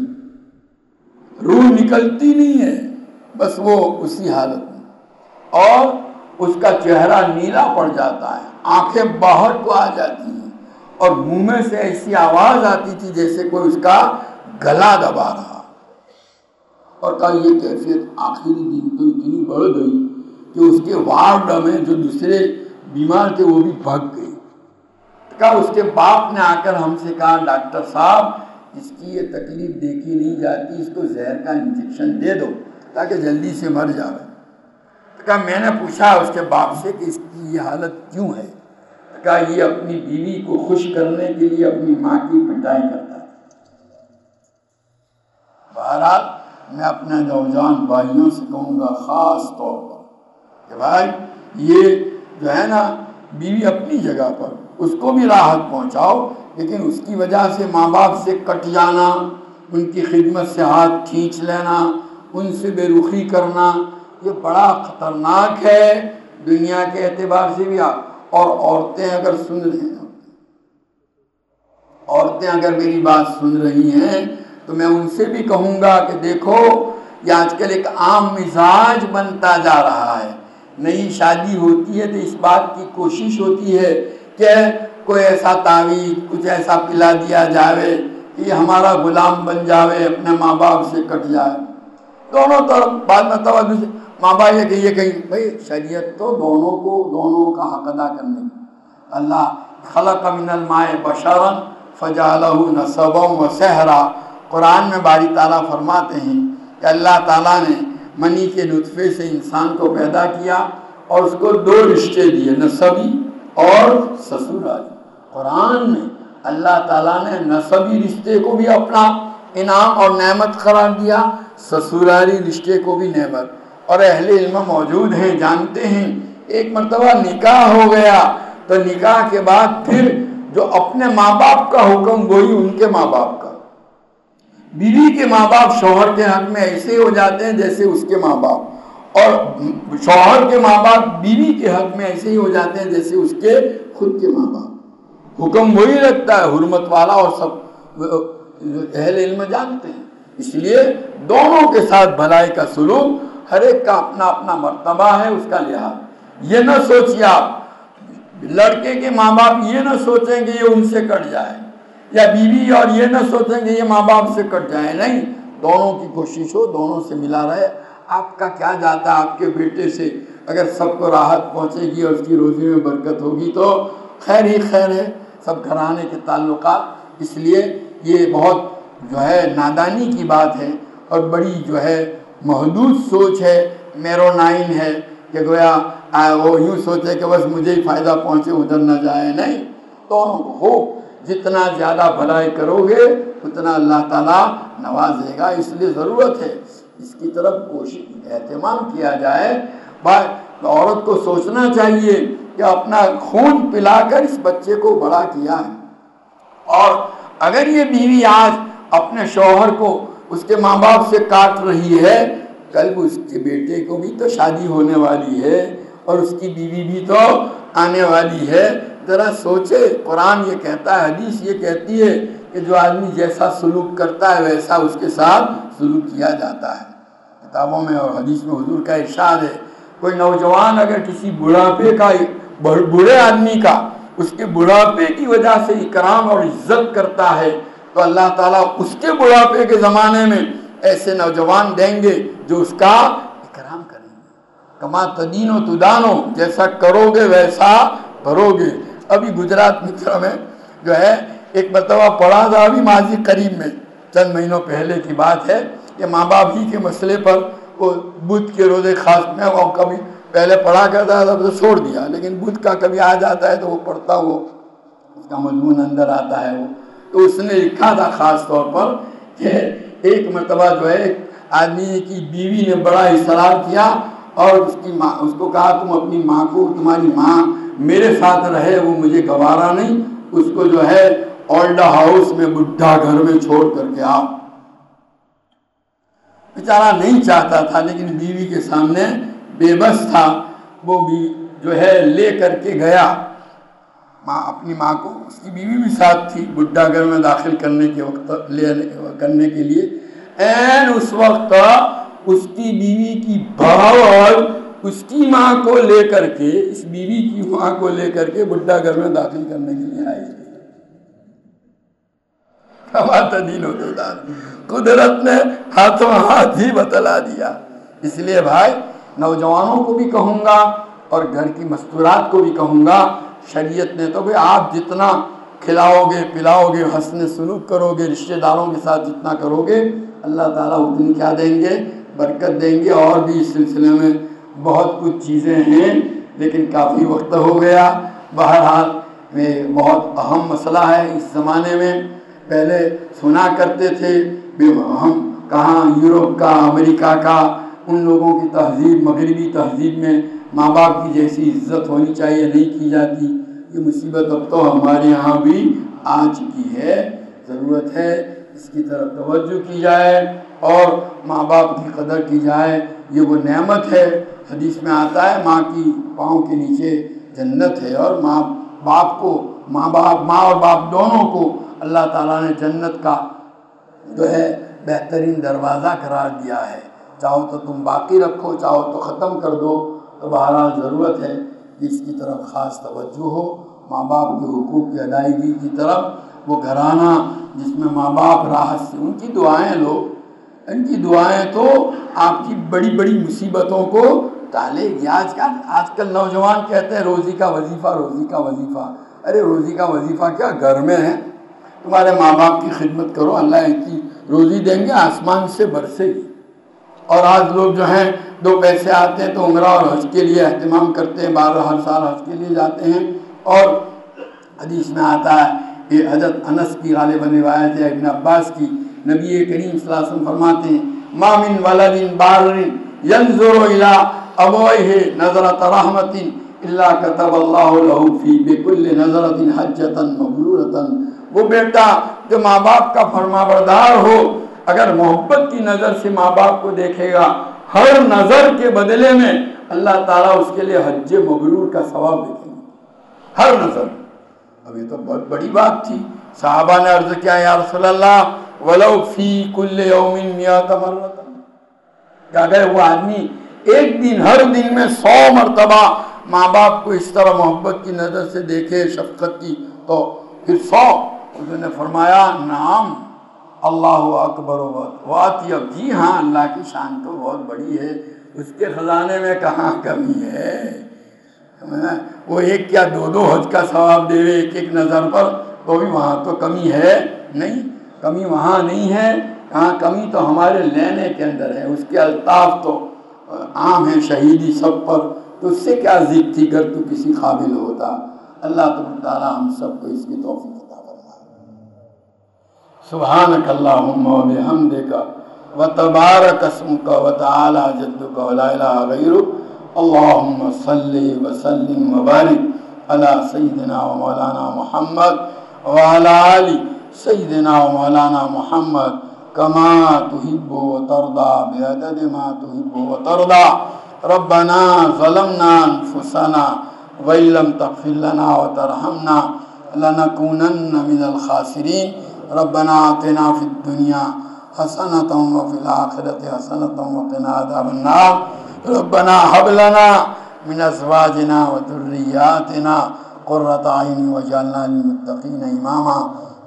S1: روح نکلتی نہیں ہے، بس وہ اسی حالت میں، اور اس کا چہرہ نیلا پڑ جاتا ہے، آنکھیں باہر کو آ جاتی ہیں، اور منہ میں سے ایسی آواز آتی تھی جیسے کوئی اس کا گلا دبا رہا، اور کہا یہ کیفیت آخری دن تو اتنی بڑھ گئی کہ اس کے وارڈ میں جو دوسرے بیمار تھے وہ بھی بھگ گئے۔ کہا اس کے باپ نے آ کر ہم سے کہا ڈاکٹر صاحب اس کی یہ تکلیف دیکھی نہیں جاتی، اس کو زہر کا انجیکشن دے دو تاکہ جلدی سے مر جائے۔ کہا میں نے پوچھا اس کے باپ سے کہ اس کی یہ حالت کیوں ہے؟ کہا یہ اپنی بیوی کو خوش کرنے کے لیے اپنی ماں کی پٹائی کرتا ہے۔ بہرحال میں اپنے نوجوان بھائیوں سے کہوں گا خاص طور پر کہ بھائی یہ جو ہے نا بیوی اپنی جگہ پر، اس کو بھی راحت پہنچاؤ، لیکن اس کی وجہ سے ماں باپ سے کٹ جانا، ان کی خدمت سے ہاتھ کھینچ لینا، ان سے بے رخی کرنا، یہ بڑا خطرناک ہے دنیا کے اعتبار سے بھی۔ اور عورتیں اگر سن رہی ہیں، عورتیں اگر میری بات سن رہی ہیں تو میں ان سے بھی کہوں گا کہ دیکھو یہ آج کل ایک عام مزاج بنتا جا رہا ہے، نئی شادی ہوتی ہے تو اس بات کی کوشش ہوتی ہے کہ کوئی ایسا تعویذ کچھ ایسا پلا دیا جائے کہ یہ ہمارا غلام بن جاوے، اپنے ماں باپ سے کٹ جائے۔ دونوں طرف بعد میں توجہ سے ماں باپ یہ کہیے کہیں بھائی شریعت تو دونوں کا حق ادا کرنے کی۔ اللہ خلق من الماء بشرا فجعلہ نسبا وسحرا، قرآن میں باری تعالیٰ فرماتے ہیں کہ اللہ تعالیٰ نے منی کے نطفے سے انسان کو پیدا کیا اور اس کو 2 رشتے دیے، نسبی اور سسرالی۔ قرآن میں اللہ تعالیٰ نے نسبی رشتے کو بھی اپنا انعام اور نعمت قرار دیا، سسرالی رشتے کو بھی نعمت۔ اور اہل علم موجود ہیں، جانتے ہیں ایک مرتبہ نکاح ہو گیا تو نکاح کے بعد پھر جو اپنے ماں باپ کا حکم وہی ان کے ماں باپ کا، بیوی کے ماں باپ شوہر کے حق میں ایسے ہو جاتے ہیں جیسے اس کے ماں باپ، اور شوہر کے ماں باپ بیوی کے حق میں ایسے ہی ہو جاتے ہیں جیسے اس کے خود کے ماں باپ۔ حکم وہی رکھتا ہے حرمت والا، اور سب اہل علم جانتے ہیں۔ اس لیے دونوں کے ساتھ بھلائی کا سلوک، ہر ایک کا اپنا اپنا مرتبہ ہے، اس کا لحاظ۔ یہ نہ سوچیے آپ لڑکے کے ماں باپ یہ نہ سوچیں کہ یہ ان سے کٹ جائے، یا بیوی اور یہ نہ سوچیں کہ یہ ماں باپ سے کٹ جائے، نہیں، دونوں کی کوشش ہو، دونوں سے ملا رہے۔ آپ کا کیا جاتا ہے آپ کے بیٹے سے، اگر سب کو راحت پہنچے گی اور اس کی روزی میں برکت ہوگی تو خیر ہی خیر ہے، سب گھرانے کے تعلقات۔ اس لیے یہ بہت جو ہے نادانی کی بات ہے، اور بڑی جو ہے محدود سوچ ہے، میرونائن ہے، کہ گویا وہ یوں سوچے کہ بس مجھے ہی فائدہ پہنچے ادھر نہ جائے، نہیں، دونوں کو ہو، جتنا زیادہ بھلائی کرو گے اتنا اللہ تعالیٰ نوازے گا. اس لیے ضرورت ہے اس کی طرف کوشش اہتمام کیا جائے. عورت کو سوچنا چاہیے کہ اپنا خون پلا کر اس بچے کو بڑا کیا ہے، اور اگر یہ بیوی آج اپنے شوہر کو اس کے ماں باپ سے کاٹ رہی ہے، کل اس کے بیٹے کو بھی تو شادی ہونے والی ہے اور اس کی بیوی بھی تو آنے والی ہے. ذرا سوچے، قرآن یہ کہتا ہے، حدیث یہ کہتی ہے کہ جو آدمی جیسا سلوک کرتا ہے ویسا اس کے ساتھ سلوک کیا جاتا ہے. کتابوں میں اور حدیث میں حضور کا ارشاد ہے، کوئی نوجوان اگر کسی بڑھاپے کا، بوڑھے آدمی کا اس کے بڑھاپے کی وجہ سے اکرام اور عزت کرتا ہے تو اللہ تعالیٰ اس کے بڑھاپے کے زمانے میں ایسے نوجوان دیں گے جو اس کا اکرام کریں گے. کما تدینو تدانو، جیسا کرو گے ویسا بھرو گے. ابھی گجرات مصر میں جو ہے ایک مرتبہ پڑھا تھا، ابھی ماضی قریب میں چند مہینوں پہلے کی بات ہے، کہ ماں باپ ہی کے مسئلے پر وہ بدھ کے روزے خاص میں وہ کبھی پہلے پڑھا کرتا تھا تو چھوڑ دیا، لیکن بدھ کا کبھی آ جاتا ہے تو وہ پڑھتا، وہ اس کا مضمون اندر آتا ہے. وہ تو اس نے لکھا تھا خاص طور پر کہ ایک مرتبہ جو ہے ایک آدمی کی بیوی نے بڑا اصرار کیا اور اس کی ماں، اس کو کہا تم اپنی ماں کو، تمہاری ماں میرے ساتھ رہے، وہ مجھے گوارا نہیں، اس کو جو ہے اولڈ ہاؤس میں، بڈھا گھر میں چھوڑ کر کے آؤ. بیچارہ نہیں چاہتا تھا لیکن بیوی کے سامنے بے بس تھا. وہ بھی جو ہے لے کر کے گیا اپنی ماں کو، اس کی بیوی بھی ساتھ تھی، بڈھا گھر میں داخل کرنے کے وقت کرنے کے لیے. این اس وقت اس کی بیوی کی بھاول اس کی ماں کو لے کر کے، اس بیوی کی ماں کو لے کر کے بڈھا گھر میں داخل کرنے کے لیے آئی. قدرت نے ہاتھوں ہاتھ ہی بتلا دیا. اس لیے بھائی نوجوانوں کو بھی کہوں گا اور گھر کی مستورات کو بھی کہوں گا، شریعت نے تو بھائی آپ جتنا کھلاؤ گے پلاؤ گے، حسن سلوک کرو گے، رشتہ داروں کے ساتھ جتنا کرو گے، اللہ تعالیٰ اتنی کیا دیں گے، برکت دیں گے. اور بھی اس سلسلے میں بہت کچھ چیزیں ہیں لیکن کافی وقت ہو گیا. بہرحال یہ بہت اہم مسئلہ ہے اس زمانے میں. پہلے سنا کرتے تھے ہم کہاں یورپ کا، امریکہ کا، ان لوگوں کی تہذیب، مغربی تہذیب میں ماں باپ کی جیسی عزت ہونی چاہیے نہیں کی جاتی. یہ مصیبت اب تو ہمارے یہاں بھی آ چکی ہے. ضرورت ہے اس کی طرف توجہ کی جائے اور ماں باپ کی قدر کی جائے. یہ وہ نعمت ہے، حدیث میں آتا ہے ماں کی پاؤں کے نیچے جنت ہے، اور ماں اور باپ دونوں کو اللہ تعالیٰ نے جنت کا جو ہے بہترین دروازہ قرار دیا ہے. چاہو تو تم باقی رکھو، چاہو تو ختم کر دو. تو بہرحال ضرورت ہے کہ اس کی طرف خاص توجہ ہو، ماں باپ کے حقوق کی ادائیگی کی طرف. وہ گھرانہ جس میں ماں باپ راحت سے، ان کی دعائیں لو، ان کی دعائیں تو آپ کی بڑی بڑی مصیبتوں کو ٹالے گی. آج کل نوجوان کہتے ہیں روزی کا وظیفہ، روزی کا وظیفہ. ارے روزی کا وظیفہ کیا گھر میں ہے؟ تمہارے ماں باپ کی خدمت کرو، اللہ ان کی روزی دیں گے، آسمان سے برسے گی. اور آج لوگ جو ہیں 2 پیسے آتے ہیں تو عمرہ اور حج کے لیے اہتمام کرتے ہیں، ہر سال حج کے لیے جاتے ہیں. اور حدیث میں آتا ہے کہ حضرت انس کی غالباً روایت ہے، ابن عباس کی، نبی کریم صلی اللہ علیہ وسلم فرماتے ہیں ما من ولد بار ينظر الى ابويه نظرة رحمة الا كتب الله له في بكل نظرة حجة مبرورة. وہ بیٹا جو ماں باپ کا فرما بردار ہو، اگر محبت کی نظر سے ماں باپ کو دیکھے گا، ہر نظر کے بدلے میں اللہ تعالیٰ اس کے لیے حج مبرور کا ثواب لکھیں گے. ہر نظر. اب یہ تو بہت بڑی بات تھی. صحابہ نے عرض کیا یا رسول اللہ ولو فی کل یوم 100 مرۃ، کہ اگر وہ آدمی ایک دن، ہر دن میں 100 مرتبہ ماں باپ کو اس طرح محبت کی نظر سے دیکھے، شفقت کی، تو پھر 100. انہوں نے فرمایا نعم اللہ اکبر واطیب، جی ہاں اللہ کی شان تو بہت بڑی ہے، اس کے خزانے میں کہاں کمی ہے. وہ ایک کیا 2 حج کا ثواب دے ایک نظر پر، تو بھی وہاں تو کمی ہے نہیں. کمی وہاں نہیں ہے. کہاں کمی تو ہمارے لینے کے اندر ہے. اس کے الطاف تو عام ہیں شہیدی سب پر، تو اس سے کیا ضد تھی اگر تو کسی قابل ہوتا. اللہ تعالیٰ ہم سب کو اس کی توفیق عطا فرمائے۔ سبحانک اللہم و بحمدک و تبارک اسمک و تعالی جدک و لا الہ غیرک، اللہم صلی وسلم وبارک علی سیدنا و مولانا محمد وعلی آل سیدنا و مولانا محمد کما تحب و ترضى بعدد ما تحب و ترضى۔ ربنا ظلمنا انفسنا وإن لم تغفر لنا وترحمنا لنكونن من الخاسرين۔ ربنا آتنا في الدنيا حسنة وفي الآخرة حسنة وقنا عذاب النار۔ ربنا هب لنا من أزواجنا وذرياتنا قرة أعين واجعلنا للمتقين إماما۔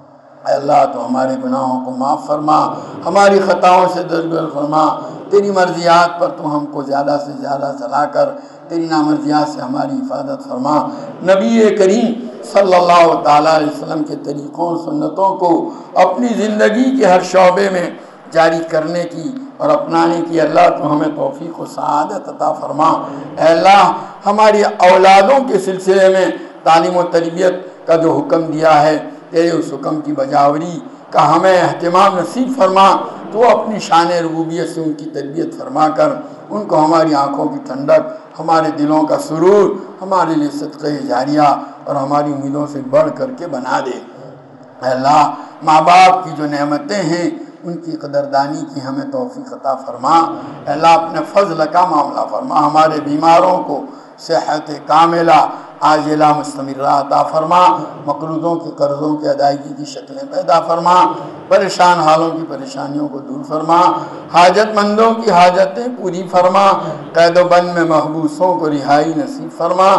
S1: اے اللہ تو ہمارے گناہوں کو معاف فرما، ہماری خطاؤں سے درگزر فرما، تیری مرضیات پر تو ہم کو زیادہ سے زیادہ چلا کر تیری نامرضیات سے ہماری حفاظت فرما۔ نبی کریم صلی اللہ تعالیٰ علیہ وسلم کے طریقوں سنتوں کو اپنی زندگی کے ہر شعبے میں جاری کرنے کی اور اپنانے کی اللہ تو ہمیں توفیق و سعادت عطا فرما۔ اے اللہ ہماری اولادوں کے سلسلے میں تعلیم و تربیت کا جو حکم دیا ہے، تیرے اس حکم کی بجاوری کا ہمیں اہتمام نصیب فرما۔ تو اپنی شان ربوبیت سے ان کی تربیت فرما کر ان کو ہماری آنکھوں کی ٹھنڈک، ہمارے دلوں کا سرور، ہمارے لیے صدقہ جاریہ اور ہماری امیدوں سے بڑھ کر کے بنا دے۔ اے اللہ ماں باپ کی جو نعمتیں ہیں ان کی قدردانی کی ہمیں توفیق عطا فرما۔ اے اللہ اپنے فضل کا معاملہ فرما، ہمارے بیماروں کو صحت کاملہ عاجلہ مستمرہ عطا فرما، مقروضوں کے قرضوں کی ادائیگی کی شکلیں پیدا فرما، پریشان حالوں کی پریشانیوں کو دور فرما، حاجت مندوں کی حاجتیں پوری فرما، قید و بند میں محبوسوں کو رہائی نصیب فرما،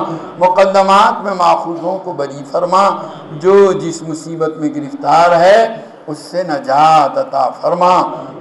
S1: مقدمات میں ماخوذوں کو بری فرما، جو جس مصیبت میں گرفتار ہے اس سے نجات عطا فرما۔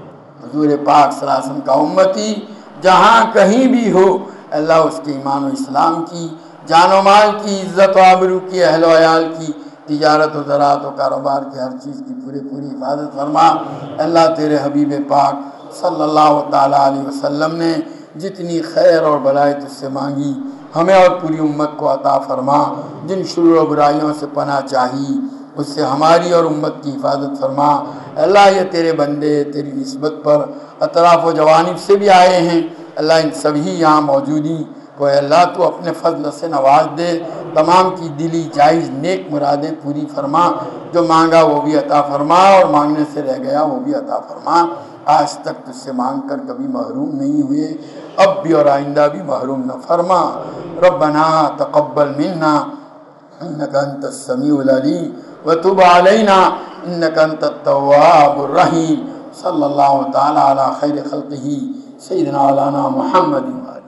S1: حضور پاک صلی اللہ علیہ وسلم کا امتی جہاں کہیں بھی ہو، اللہ اس کے ایمان و اسلام کی، جان و مال کی، عزت و آبرو کی، اہل و عیال کی، تجارت و زراعت و کاروبار کی ہر چیز کی پوری حفاظت فرما۔ اللہ تیرے حبیب پاک صلی اللہ تعالیٰ علیہ وسلم نے جتنی خیر اور بلائی تجھ سے مانگی ہمیں اور پوری امت کو عطا فرما۔ جن شرور و برائیوں سے پناہ چاہی اس سے ہماری اور امت کی حفاظت فرما۔ اللہ یہ تیرے بندے تیری نسبت پر اطراف و جوانب سے بھی آئے ہیں، اللہ ان سبھی یہاں موجودی کو اے اللہ تو اپنے فضل سے نواز دے، تمام کی دلی جائز نیک مرادیں پوری فرما، جو مانگا وہ بھی عطا فرما اور مانگنے سے رہ گیا وہ بھی عطا فرما۔ آج تک تجھ سے مانگ کر کبھی محروم نہیں ہوئے، اب بھی اور آئندہ بھی محروم نہ فرما۔ ربنا تقبل منا انک انت السمیع العلیم وتب علینا انک انت التواب الرحیم۔ صلی اللہ تعالی علی خیر خلقہ سیدنا مولانا محمد